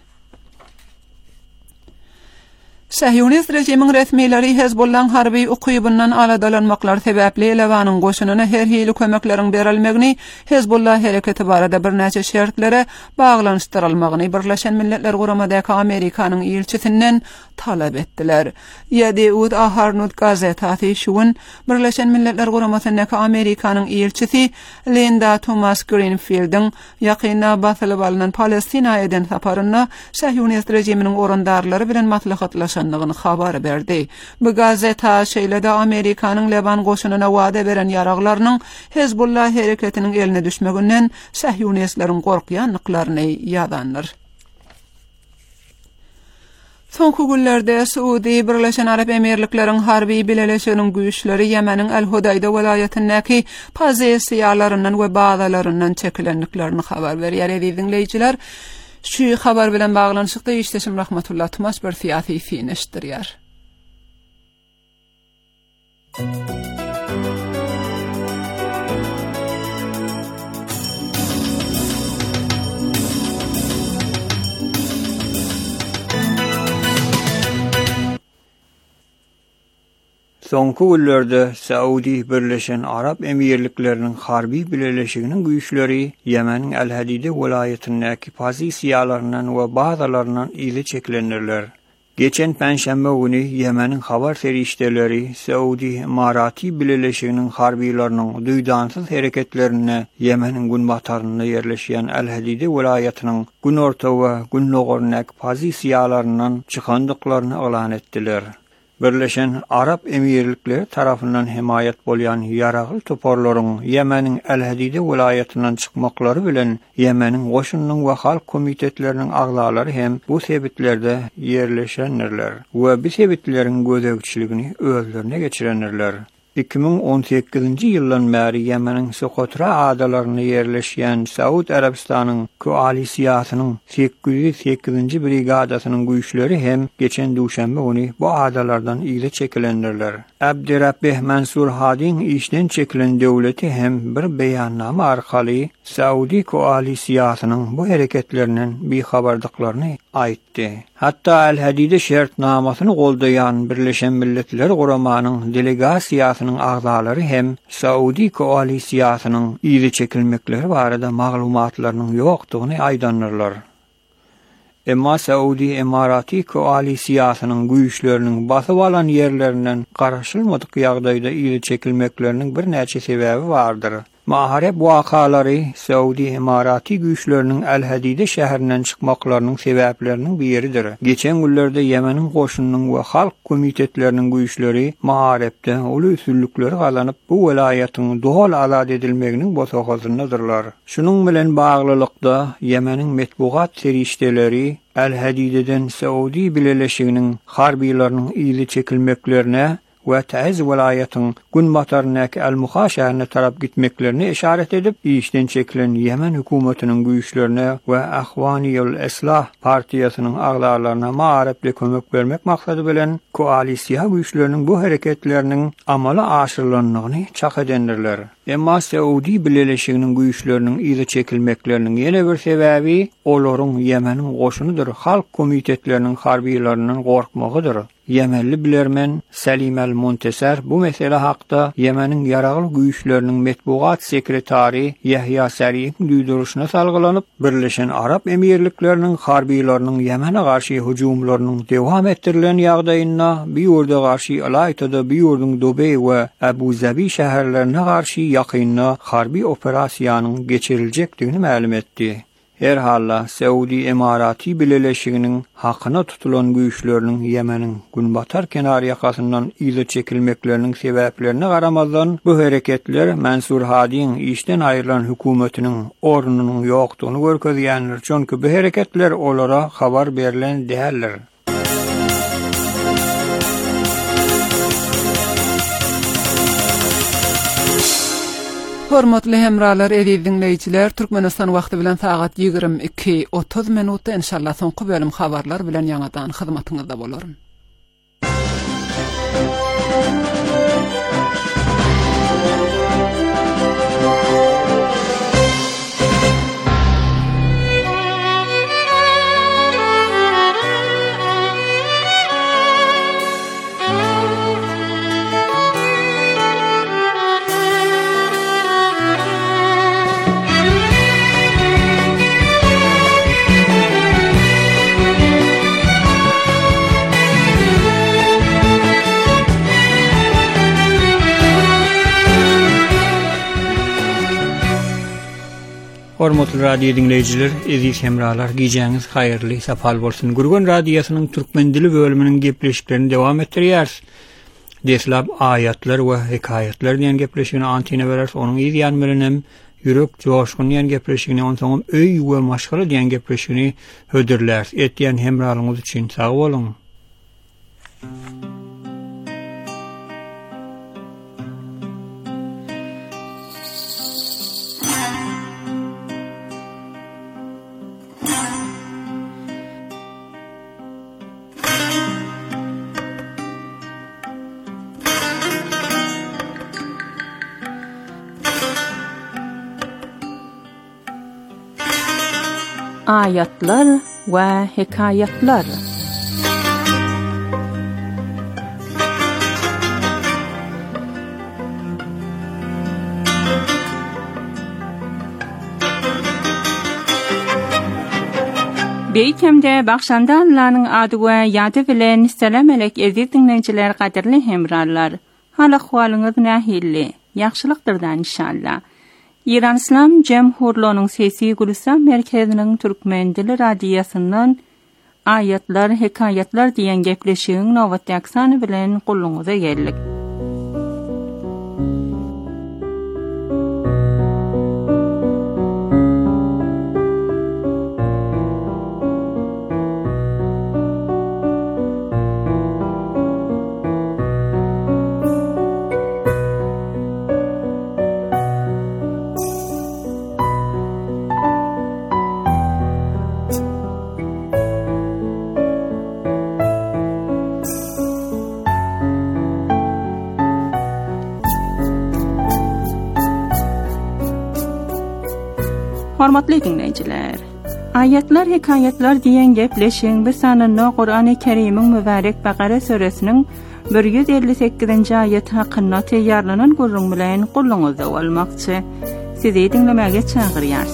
Sahyonist rejimiň resmileri Hezbollah'ın harby ukybynyň aladalanmaklar sebäpli Lewanyň goşunyna her hili kömekleriň berilmegini Hezbollah hereketi barada bir näçe şertlere baglanşdyrylmagyny Birleşen Milletler Guramadaky Amerikanyň ilçisinden talap etdiler. Yadeud Aharnut gazetasy şuun Birleşen Milletler Guramasynyň Amerikanyň ilçisi Linda Thomas Greenfield'in ýakynda basylyp alynan Palestina eden saparyna Sahyonist rejiminiň orandarlary bilen maslahatlaşandygyny habar berdi. Bu gazeta şeýlede Amerikanyň Leban goşunyna wada beren ýaraglarynyň Hezbollah hereketiniň eline düşmeginden Sahyonistlerin gorkýanlyklaryny ýadandyr. Soňky günlerde Suudi Birleşen Arap Emirlikleriň harby bileleşiginiň güýçleri Ýemeniň El-Hudayda welaýatyndaky pozisiýalarynyň we bazalarynyň çekilendiklerini habar berýär. Dinleýijiler, şu habar bilen baglanyşykda işleşim Rahmatullah Tomaç bir syýasy fiil eşitdirýär. Soňky günlerde Saudi Birleşen Arap Emirlikleriniň harby bileleşiginiň güýçleri Ýemeniň El-Hadida welaýatyndaky pozisiýalarynyň we bazalarynyň ýyly çeklenirler. Geçen Perşembe günü Yemenin habar ferişteleri Saudi Emirati Birleşiginin harbiýlarynyň duýdansız hereketlerine Yemenin günbatarynda yerleşýän El-Hadide welaýatynyň günorta we günnogornak pozisiýalarynyň çykandyklaryny elan etdiler. Birleşen Arap Emirlikleri tarafından himayet bolýan ýaragly toparlaryň Yemenin El-Hadide welaýatynyň çykmaklary bilen Yemenin goşunynyň we halk komitetleriniň agzalary hem bu sebetlerde yerleşenler we bu sebetleriň gözegçiligini özlerine geçirenler. 2018-nji ýyldan bäri Yemenin Sokotra adalaryna yerleşýän Saud Arabistanyň koalisiýasynyň 808-nji brigadasynyň güýçleri hem geçen duşanbe günü bu adalardan ýyly çekilenlerler. Abdurrabbih Mansur Hadiň işden çekilen döwleti hem bir beýannama arkaly Saudi koalisiýasynyň bu hereketlerinden bir habardyklaryny aýtdy. Hatta El-Hadide şertnamasyny goldaýan Birleşen Milletler Guramanyň delegasiýasynyň agzalary hem Saudi koalisiýasynyň ýyly çekilmekleri barada maglumatlarynyň ýokdugyny aýdanyrlar. Emma Saudi Emirati koalisiýasynyň güýçleriniň basyp alan ýerlerinden garaşylmadyk ýagdaýda ýyly çekilmekleriniň bir näçe sebäbi bardyr. Maharep wakalary Saudi Emirati güýçleriniň El-Hadide şäherinden çykmaklarynyň sebäpleriniň biridir. Geçen günlerde Yemenin goşunynyň we halk komitetleriniň güýçleri Maharepde uly üstünlikleri galanyp bu welaýatyň dohal azad edilmeginiň bosagyndyrlar. Şunuň bilen baglylykda Yemenin metbuat serişdeleri El-Hadideden Saudi Birleşiginiň harbiýlarynyň ýyly çekilmeklerine we Taiz welaýatynyň günbatarnak el-Muhaşahyna tarap gitmeklerini işaret edip, işden çekilen Yemen hökümetiniň güýçlerine we Ahwaniyul Islah partiýasynyň agzalaryna maarepli kömek bermek maksady bilen koalisiýa güýçleriniň bu hereketleriniň amala aşyrylanmagyny çak edendirler. Emma Saudi Birleşiginiň güýçleriniň ýyly çekilmekleriniň ýene bir sebäbi olaryň Yemenin goşunydyr. Halk komitetleriniň harbiýlarynyň gorkmagydyr. Yemenli bilermen Salim el-Muntasir bu mesele hakda Yemenin ýaragly güýçleriniň metbuat sekretary Yahya Sariýeň duýduruşyna salgylanyp, Birleşen Arap Emirlikleriniň harbiýlarynyň Yemene garşy hüjumlarynyň dewam ettirilen ýagdaýyna bir ýurda garşy Alaytada, bir ýurdun Dubey we Abu Zabi şäherlerine garşy ýakynna harbi operasiýanyň geçirilejekdigini ma'lum etdi. Her halla Saudi Emirati Birleşiginiň hakyna tutulan güýçleriniň Yemenin günbatar kenar ýakasyndan ýyly çekilmekleriniň sebäplerine garamazdan bu hereketler Mansur Hadiň işden aýrylan hökümetiniň ornunyň ýokdugyny görkezýänler. Çünki bu hereketler olara habar berilen däldir. Hormatly hemralar, edi dinleýijiler, Türkmenistan wagty bilen saat 22:30 minutda inşallah soňky bölüm habarlar bilen ýa-dan hyzmatyňyzda bolarym. Hormatly radio dinleyijiler, eziz hemralar, giýjäňiz haýyrly, sapal bolsun. Gurgun radiosynyň türkmen dili bölüminiň gepleşiklerini dowam etdirýäris. Deslap ayatlar we hekaýatlar diýen gepleşigini antine berers, onuň ýan bilen hem ýürek joşgun diýen gepleşigini, onsoň öý we maşgala diýen gepleşigini hödürler. Etdiýän hemralaryňyz üçin sag bolun. Ayatlar ve hekayatlar. Beýtemde Bakşanda Allah'ın adı we ýady bilen selam elek eziz dinleýijiler, gaderli hemrarlar. Hal ahwalyňyz nähilli? Ýagşylykdyrdan inşallah. İran İslam Cemhurluğunyň Sesi Gülistan merkeziniň türkmen dili radiýasyndan ayatlar, hekayatlar diýen gepleşigiň nowat ýaksany bilen guluňyza geldik. Hormatly dinleýijiler, ayatlar, hekayatlar diýen gepleşiň bir sanyny Qur'an-ı Kerimiň mübarek Bakara suresiniň 158-nji aýaty hakynda teýýarlanan gurrun bilen guluňyzda bolmakçy. Sizi dinlemäge çagyrýar.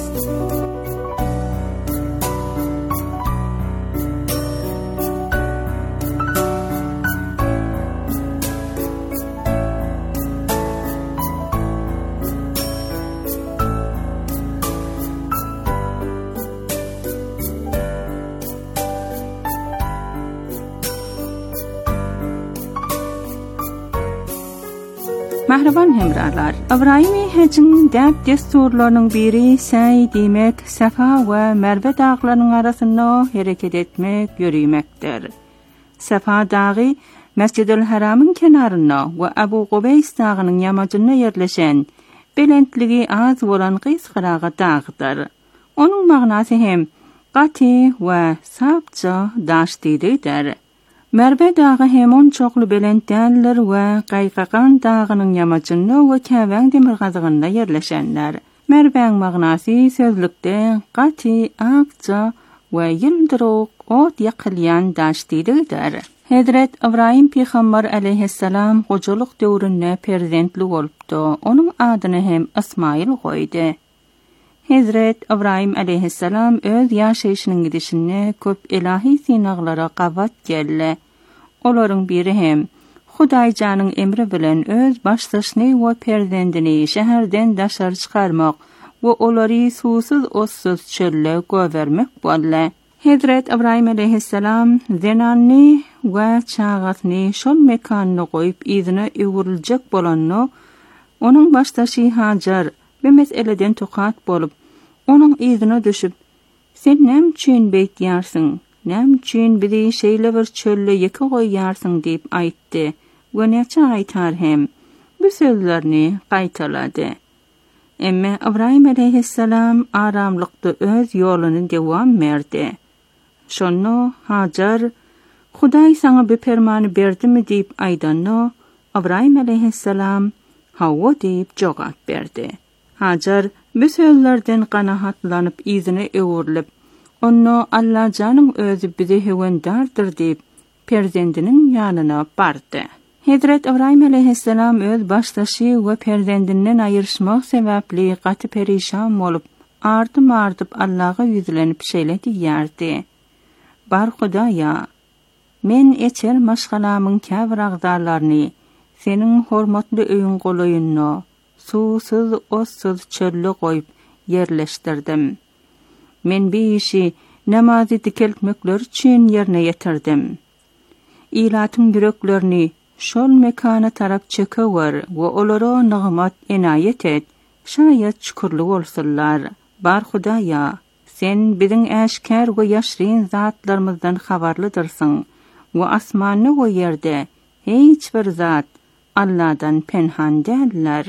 Mahraban hemrarlar, Ibrahim hecin däp desturlarynyň biri säý diýmek, Safa we Merwe dağlarynyň arasynda hereket etmek, ýürümekdir. Safa dagy Mescid-ül Haramyň kenarynda we Abu Qubays dagynyň ýamajynda ýerleşen, belentligi az bolan gysgyraga dağdyr. Onuň magnasy hem gaty we sapça daş diýdiler. Merwe dagy hemon çoklu belentler we Gaýgagan dagynyň ýamajynda we Käbäň demir gazygynda ýerleşenler. Merweň magnasy sözlükde gaty, akça we ýyldyrok ot ýakylýan daş diýdiler. Hazrat Ibrahim Peýgamber aleyhissalam gojalyk döwründe perzentli bolupdy. Onuň adyny hem Ismail goýdy. Hazrat Ibrahim aleyhissalam öz ýaşaýyşynyň gidişinde köp ilahi synaglara gawat geldi. Olaryň biri hem Hudaýjanyň emri bilen öz başdaşny we perzendini şäherden daşar çykarmak we olary susuz ossuz çölle göwermek boldy. Hazrat Ibrahim aleyhissalam zenanny we çagatyny şol mekanyna goýup izine öwrüljek bolanyny onuň başdaşy Hajar bir meseleden tokat bolup onuň izine düşüp "Sen näme üçin beýtýärsiň? Näme üçin bizi şeýle bir çölle ýeke goýýarsyň?" diýip aýtdy. We näçe aýtar hem bu sözlerini gaýtalady. Emme Ibrahim aleyhissalam aramlykda öz ýoluny dewam berdi. Şonu Hajar "Hudaý saňa bir permany berdimi?" diýip aýdanda Ibrahim aleyhissalam "Hawa" diýip jogap berdi. Hajar bu sözlerden ganahatlanyp izine öwrülip "Onu Allah janyň özü bize hewendardyr" diýip perzendiniň ýanyna bardy. Hazrat Ibrahim aleyhissalam öz başdaşy we perzendinden aýyrşmak sebäpli gaty perişan bolup, ardyp Allah'a ýüzlenip şeýle diýärdi. "Bar Hudaýa, men eçer maşgalamyň käbir agdarlaryny seniň hormatly öýüň golaýyna susuz ossuz çölle goýup ýerleşdirdim. Men bir işi namazy dikeltmekler üçin ýerine ýetirdim. Ilatyň yüreklerini şol mekana tarap çekewer we olara nygmat enaýet et. Şaýat şükürli bolsunlar. Bar Hudaýa, sen biziň äşkär we ýaşryn zatlarymyzdan habarlydyrsyň we asmany we ýerde hiç bir zat Allah'dan penhan däller."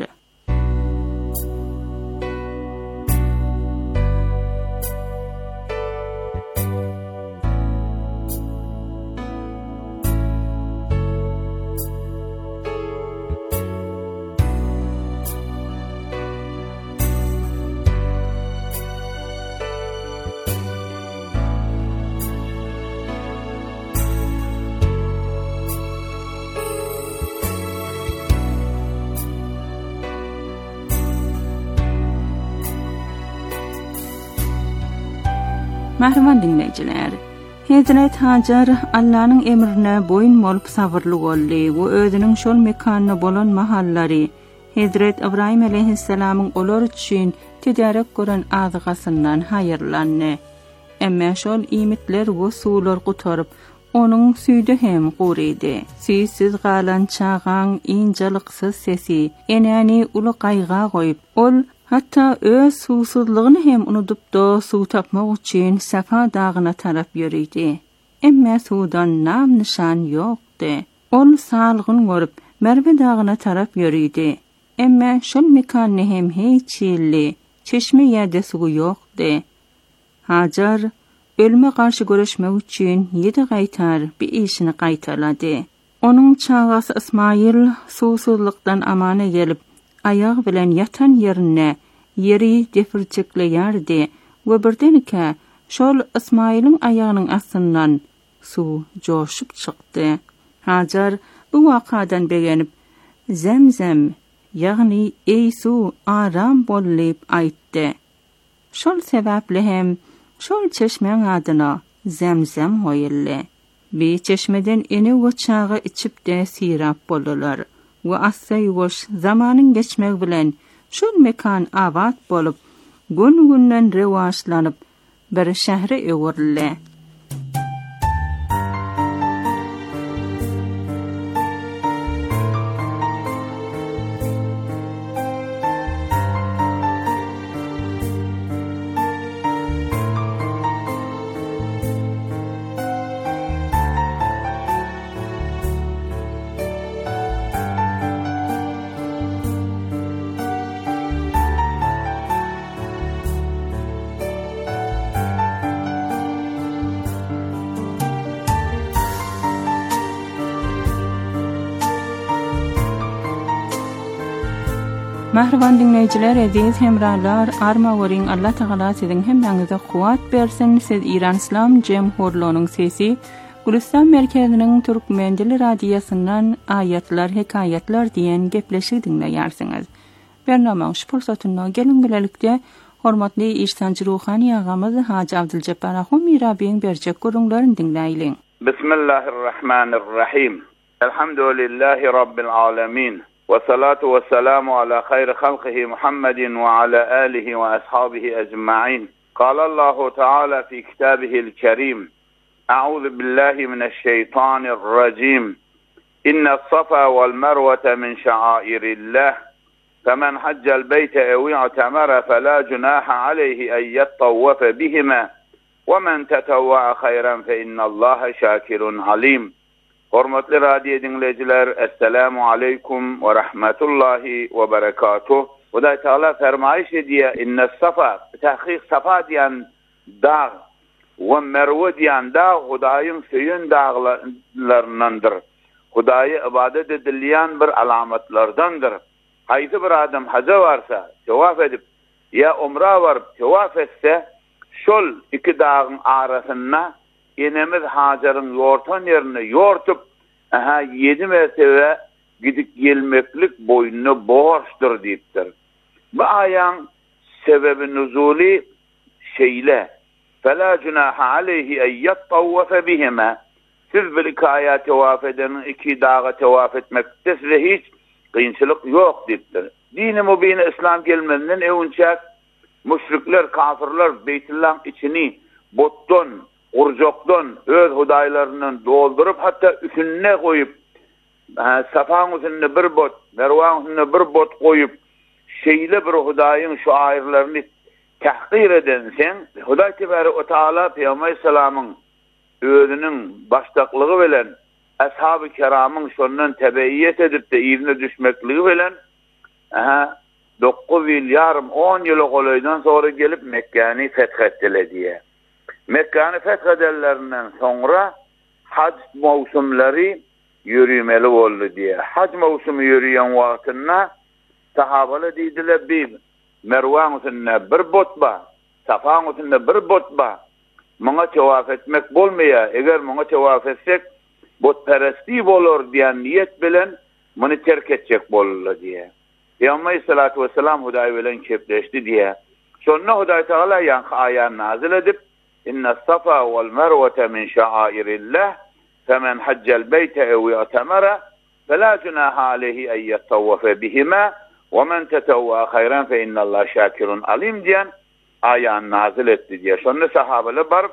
Mahreman dinleyiciler, Hazret Hajar Allah'ın emrine boyun bolup sabırlı boldy we özüniň şol mekanyna bolan mahallary Hazret İbrahim aleyhisselam'ın olar üçin tedarik gören azygasyndan hayırlandy. Emma şol imitler we suwlar gutarıp onuň süýde hem gurýdy. Süýsiz galan çağan injaliksiz sesi enäni uly gaýga goýup ol hatta öz susuzlygyny hem unutup da suw tapmak üçin Safa dagyna tarap ýörüýdi. Emma suwdan nam nişan ýokdy. Ol salgyn görüp Merve dagyna tarap ýörüýdi. Emma şol mekanyny hem hiç ýylly, çeşme ýerde suw ýokdy. Hajar ölüme karşı görüşmek üçin 7 gaýtar bir işini gaýtalady. Onuň çağasy İsmail susuzlykdan amana gelip ayaq bilen yatan yerine yeri defirçekleýärdi we birdenike şol İsmail'in ayağının astyndan suw joşup çykdy. Hajar bu wakadan begenip Zemzem ýagny ey suw aram bol diýip aýtdy. Şol sebäple hem şol çeşmeň adyna Zemzem hoýuldy. Bir çeşmeden ene we çağı içip de sirap boldular. We asy ýuwaş zamanyň geçmek bilen şol mekan abad bolup, gün-günden rewaçlanyp bir şähre öwürli. Mahrevan dinleyijiler, aziz hemralar, arma weriň Allah Taala siziň hemmäňize kuwat bersin. Siz Iran İslam Jemhurluğunyň sesi, Gülistan merkeziniň Türkmen dili radiosundan ayatlar, hekayatlar diýen gepleşik dinleýärsiňiz. Bernamaň şu pulsatyna gelin bilelikde hormatly iştançy ruhani agamyz Haji Abduljabbar Ahun Mirabiň berjek görüňlerini dinleýilen. Bismillahirrahmanirrahim. Elhamdülillahi rabbil alamin. والصلاة والسلام على خير خلقه محمد وعلى آله وأصحابه أجمعين. قال الله تعالى في كتابه الكريم: أعوذ بالله من الشيطان الرجيم. إن الصفا والمروة من شعائر الله فمن حج البيت أو اعتمر فلا جناح عليه أن يطوف بهما ومن تطوع خيرا فإن الله شاكر عليم. Hormatly radio dinleyijiler, assalamu aleykum ve rahmetullahi ve berekatuh. Hudaý Taala fermaýyş edýär: "Inne safa", tahqiq safa diýen dağ we merwe diýen dağ Hudaýyň söýen dağlaryndandyr. Hudaýy ibadet edilýän bir alamatlardandyr. Haýsy bir adam haja barsa, tawaf edip ya umra barıp tawaf etse, şol iki dağın arasynda enemiz Hajar'ın yortan yerine yortup 7 mertebe gidip gelmeklik boyunu borçtur diýipdir. Bu aýaň sebebi nuzuli şeýle fela junaha aleyhi en yattawfa bihima. Siz bir kaya tawaf edenin iki dağa tawaf etmekde size hiç kıyınçılık yok diýipdir. Dini mubin İslam gelmenden öňçe müşrikler, kafirler Beytullah'ın içini botdan, urjokdan öz hudaýlarynyň doldurup hatta üstüne goýup Safa'nın üstüne bir bot, Merwe'nin üstüne bir bot goýup şeýle bir hudaýyň şu aýyrlaryny tahqir edensen, Hudaý Tebaraka we Taala Peygamber salamyň özüniň başdaklygy bilen ashab-ı kiramyň şondan tebeyyet edip de ýerine düşmekligi bilen 9 ýyl ýarym 10 ýyl golaýdan sonra gelip Mekke'ni fethetdiler diye. Mekke'ni fethedellerinden sonra hac mevsimleri yürümeli oldu diye. Hac mevsimi yürüyen wagtynda sahabalar diýdiler bir Merwe'nin üstüne bir botba, Safa'nın üstüne bir botba. Muňa tawaf etmek bolmaýar. Eger muňa tawaf etsek botperesti bolur diýen niýet bilen muny terk etjek bolurlar diye. Peygamber sallallahu aleyhi ve sellem Hudaý bilen kepleşdi diye. Şonda Hudaý Taala ýa-ni aýat nazil edip inna safa vel mervete min şairillah femen haccel beyte ev ya'temara fela cunaha aleyhi en yettavvafe bihima ve men tetevva hayran fe innallah şakirun alim diyen ayağın nazil etti diye. Sonra sahabeler barıp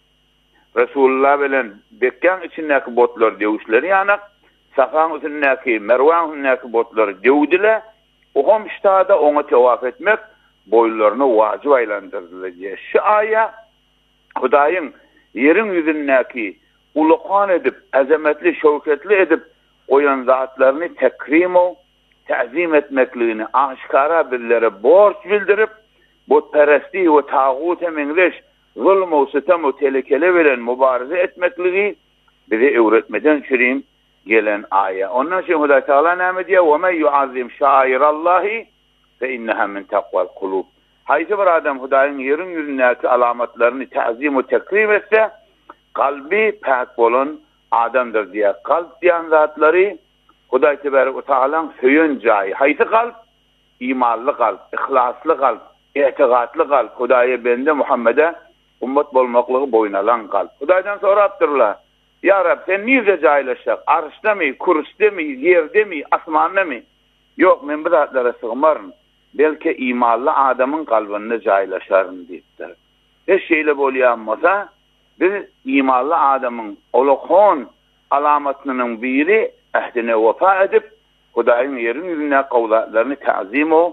Resulullah bilen Bekkan içindeki botlar devuşları yanak, Safa'nın içindeki, Mervan'ın içindeki botları devdiler. O homştada ona tevaf etmek boylarını vacip aylandırdılar diye. Şu aya Hudayın yerin yüzündeki ulukan edip, azametli, şevketli edip koyan zatlarını tekrimu, ta'zim etmekliğini aşikara birlere borç bildirip butperesti ve tağut-ı menleş zulm-u sitem-u tehlikeli veren mübarize etmekliği bize öğretmeden şirin gelen ayet. Ondan sonra Huday Teala nâme diye وَمَنْ يُعَظِّمْ شَعَائِرَ اللّٰهِ فَاِنَّهَا مِنْ تَقْوَى الْقُلُوبِ. Haydi bir adam Huday'ın yerin yüzündeki alamatlarını ta'zim-u tekrim etse kalbi pek olun adamdır diye. Kalp diyen zatları Huday Tebarek ve Teala'nın söyün cayı. Haydi kalp? İmanlı kalp, ihlaslı kalp, i'tiqatlı kalp. Huday'a bende Muhammed'e ummet bolmaklığı boynalan kalp. Huday'dan sonra aptırlar. Ya Rab sen niye caylaşak? Arşta mı, kuruşta mı, yerde mi, asmanda mı? Yok men bu zatlara sığmarım. Belki imanlı adamın kalbinde caylaşarım deyiptir. Hiç şeyle bolyanmasa biz imanlı adamın olukun alamatının biri ehdine vefa edip Huday'ın yerin yüzüne kavlatlarını ta'zim o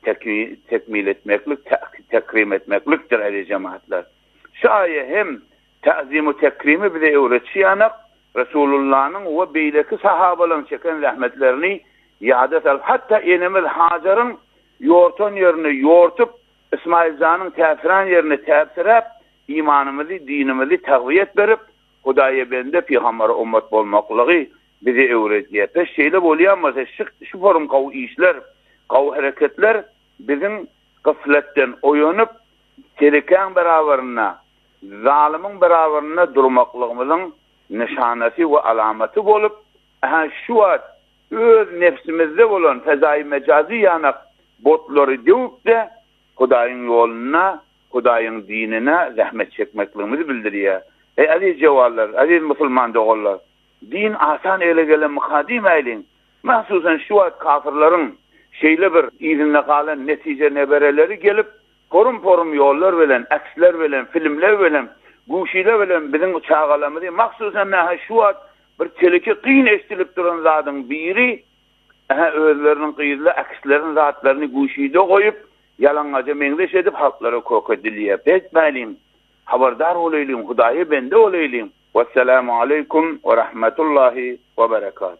tekmil etmeklik, tekrim etmekliktir eli cemaatler. Şayet hem ta'zim-u tekrimi bize öğretişiyanak Resulullah'ın ve beyleki sahabaların çeken rahmetlerini yadet al. Hatta enemiz Hacer'ın yoğurtan yerini yoğurtup İsmail Zan'ın tefsiren yerini tefsirep imanımızı, dinimizi takviyet verip Huday'a bende Peygamber'e ümmet olmaklığı bize öğretiyor. Pes şeyle bolyanmaz. Şu form kavu işler, kavu hareketler bizim gafletten oyanıp tehliken beraberine, zalimin beraberine durmaklığımızın nişanesi ve alameti olup şu an öz nefsimizde olan fezai mecazi yanak botları deyip de Huday'ın yoluna, Huday'ın dinine zahmet çekmekliğimizi bildiriyor. Aziz cevallar, aziz Müslüman doğullar, din asan ele gelen mukadim eylin. Mahsusen şu an kafirlerin şeyle bir izinle kalan netice nebereleri gelip porum yollar veren, aksler veren, filmler veren, guşiler veren bizim çağalamızı mahsusen şu an bir teleki kıyın estilip duran zatın biri özlerinin kıyızlı akslerin zatlarını guşide koyup yalangaca mendeş edip halklara kokadiliye betmeliyim. Haberdar olayım, Huday'a bende olayım. Vesselamu aleyküm ve rahmetullahi ve berekat.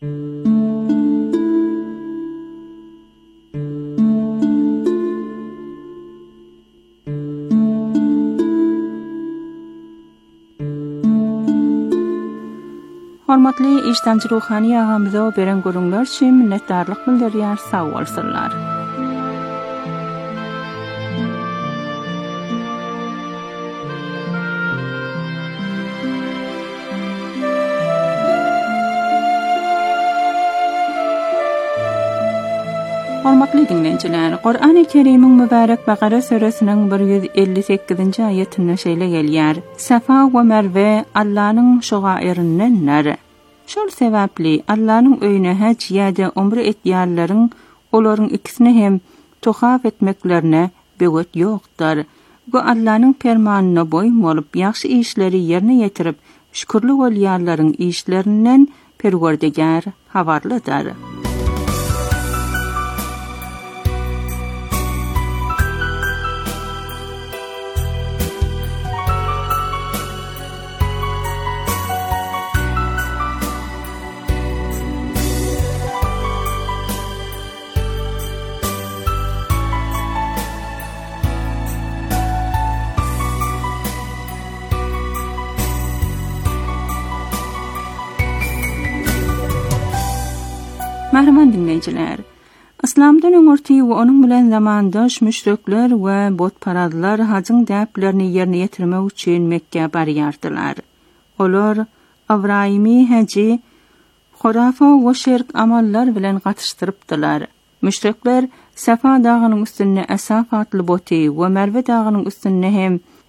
Hormatly işlemci ruhani ağamıza beren görüngler üçün minnetdarlyk bildirýär, sag bolsunlar. Hormatly dinleýänler, Qur'an-ı Kerim'in mübarek Bakara suresiniň 158-nji aýatyna şeýle gelýär. Safa we Merve Allahynyň şogaýryndanlar. Şol sebäpli Allahynyň öýüne haç ýa-da umra etýärleriň olaryň ikisini hem tohaf etmeklerine böwet ýokdur. Bu Allahynyň fermanyna boýun bolup ýaxşy işleri ýerine ýetirip şükürli bolýarlaryň işlerinden Perwerdigar habarlydyr. Mahraman dinleyijiler, İslamdan öňürti we onuň bilen zamandaş müşrikler we botparazlar hajyň däplerini ýerine ýetirmek üçin Mekke barýardylar. Olar Ibrahimi haji hurafa we şirk amallar bilen gatışdyrypdylar. Müşrikler Safa dagynyň üstüne asaf atly boty we Merve dagynyň üstüne hem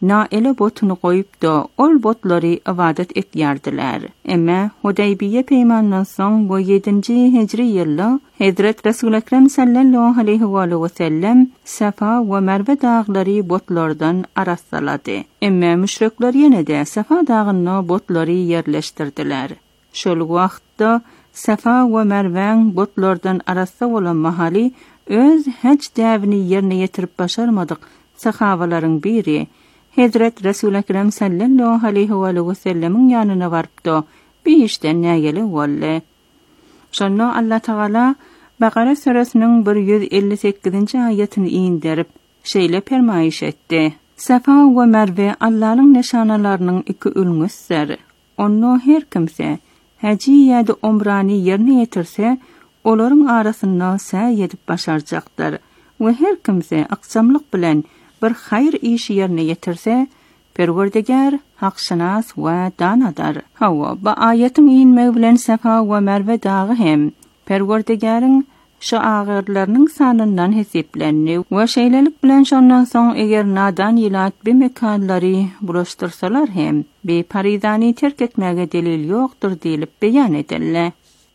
naile botunu koyup da ol botları ibadet etýärdiler. Emma Hudaybiye peýmanyndan soň bu 7-nji hijri ýylda Hazrat Resul Ekrem sallallahu aleyhi ve sellem Safa we Merve daglary botlardan arasalady. Emma müşrikler ýene-de Safa dagyna botları yerleşdirdiler. Şol wagtda Safa we Merveň botlardan arasa bolan mahaly öz hac däwini ýerine ýetirip başarmadyk sahawalaryň biri Hazrat Resul Ekrem sallallahu aleyhi ve sellem'in ýanyna barıpdy. Bir işden nägeli bolle. Şonda Allah Taala Bakara surasının 158-nji aýatyny indirip şeýle fermaýyş etdi. Safa we Merve Allahyň nişanalarynyň iki ülgüsler. Onu her kimse haji ýa-da umrany ýerine ýetirse, olaryň arasynda säý edip başarjakdyr. We her kimse aqsamlyk bilen bir hayır iş ýerine ýetirse, Perwerdigar haqşynas we danadar. Hawa bu aýatyň inmegi bilen Safa we Merve dagy hem Perwerdigariň şu agyrlarynyň sanyndan hesaplandy we şeýlelik bilen şondan soň eger nadan ýylat bir mekanlary bulaşdyrsalar hem bir parizany terk etmäge delil ýokdur diýilip beýan edildi.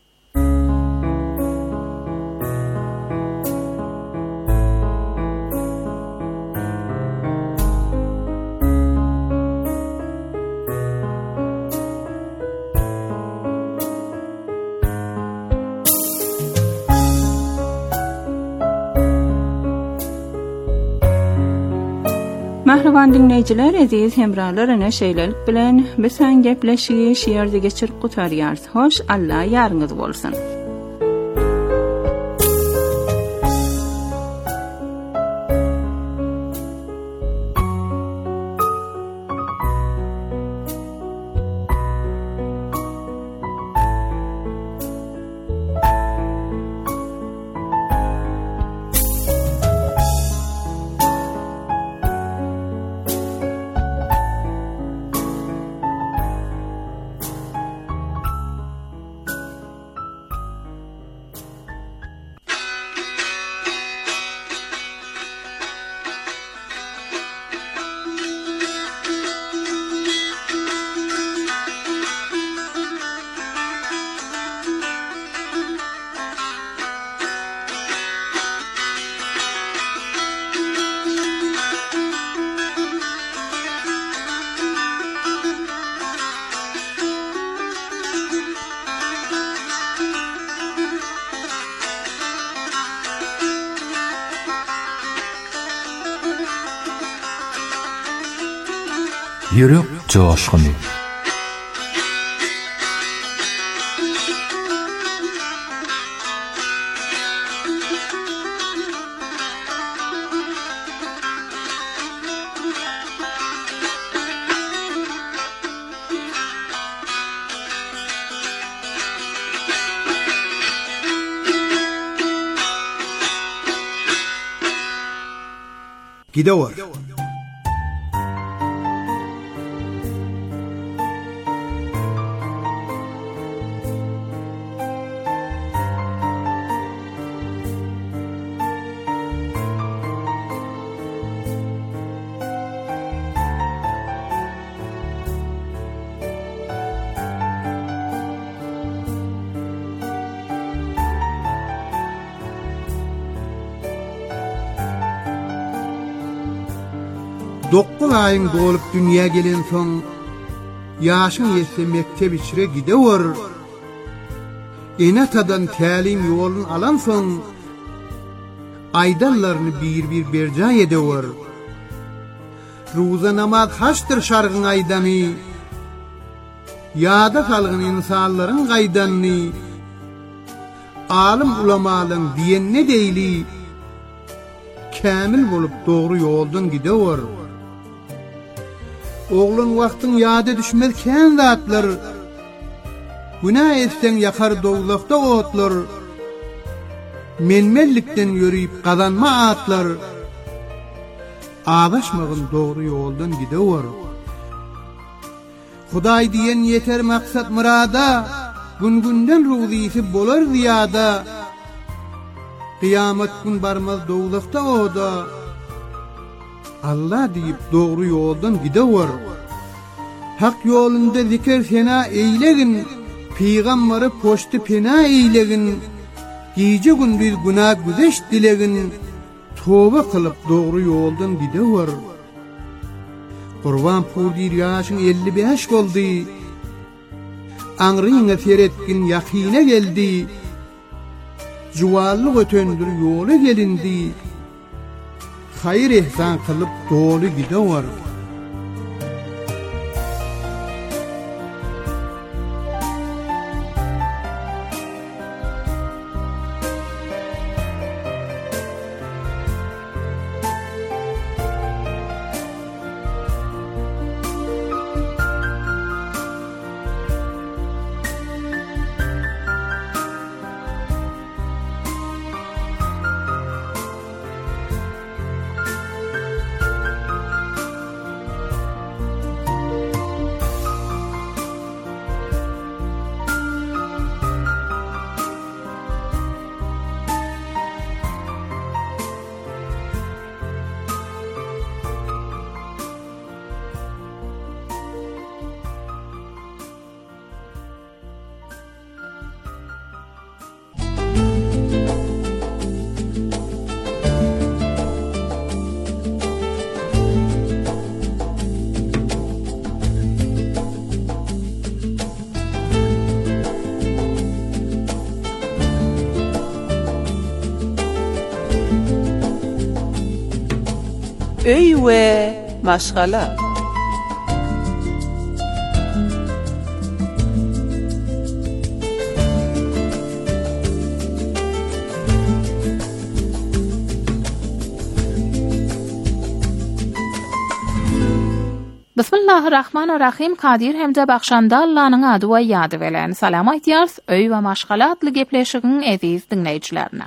Mahravan dinleyijiler, aziz hemralar, ana şeýlelik bilen biz han gepleşigi şiýerde geçirip gutarýarys. Hoş, Allah ýarňyz bolsun. Yürek coşkuny. Gidewer. Dokuz ayın dolup dünya gelen son, yaşın yetse mektep içire gidever. Enatadan talim yolun alan son, aydanlarını bir berca edever. Ruza namaz haçtır şargın aydanı, yada kalgın insanların gaydanını, alim ulamalın diyen ne deyli, kamil bolup doğru yoldan gidever. Oğlun vaxtın yada düşmezken zatlar, günah etsen yakar dozakta otlar, menmellikten yürüyüp kazanma atlar, ağaçmağın doğru yoldan gidever. Huday diyen yeter maksat murada, gün-günden ruzisi bolar ziyada, kıyamet gün barmaz dozakta oda, Allah diýip dogry ýoldan gidewer. Hak ýolunda zikir sena eýlegin, peýgamberi poşty pena eýlegin, gije gündüz günah güzeş dilegin, toba kılıp dogry ýoldan gidewer. Qurban purdir ýaşyň 55 boldy. Aňryňa seretgin ýakyna geldi. Juwallyk ötendir ýola gelindi. Hayır ihsan kılıp doğru gidewer. Öy we maşgala. Bismillahirrahmanirrahim. Kadir hemde bakşanda Allah'ın adı we ýady bilen salam aýtýarys öý we maşgala adly gepleşigiň eziz dinleýijilerine.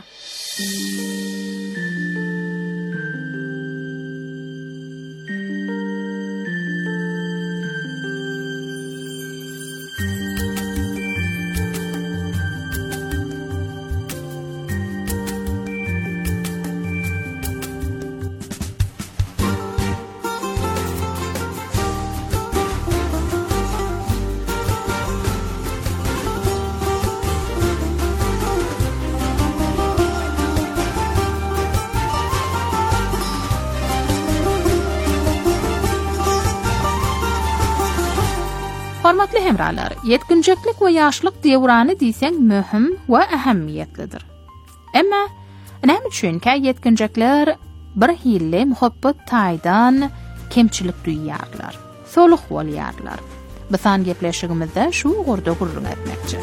Hormatly hemralar, yetkinjeklik we ýaşlyk döwrany diýsеň möhüm we ähemmiýetlidir. Emma näme üçin yetkinjekler bir hille muhabbat taýdan kemçilik duýýarlar, soluk bolýarlar. Bisan gepleşigimizde şu gorda gurrun etmekçi.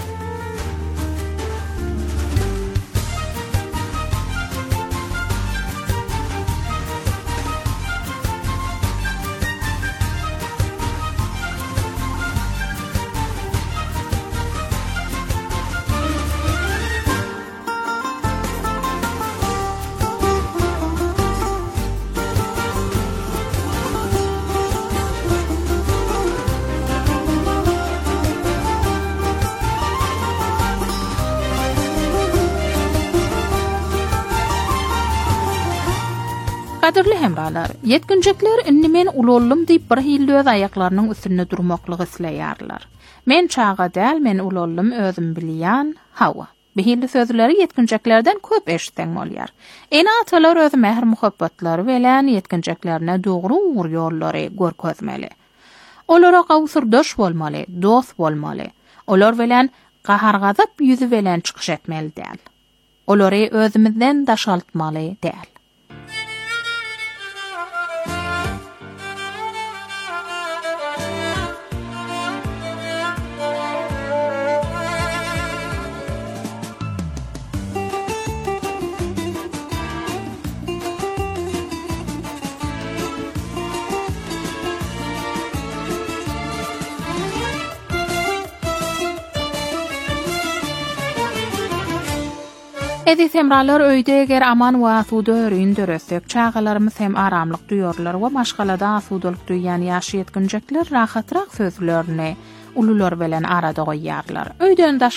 Kadirli hemralar, yetkinjekler men ulollum diýip bir hille öz aýaklarynyň üstünde durmaklygy isleýärler. Men çağa däl, men ulollum özüm bilýän hawa. Bu hille sözleri yetkinjeklerden köp eşitden bolýar. Ene atalar öz mehr muhabbatlary bilen yetkinjeklerine dogry ugur ýollary görkezmeli. Olara gawsyrdaş bolmaly, dost bolmaly. Olar bilen gahar gazap ýüzi bilen çykyş etmeli däl. Olary özümizden daşaltmaly däl. Eziz hemralar, öýde eger aman we asuda örüň döresek, çağalarymyz hem aramlyk duýarlar we maşgalada asudalyk duýan ýaşy yetkinjekler rahatrak sözlerini ulular bilen arada goýýarlar. Öýden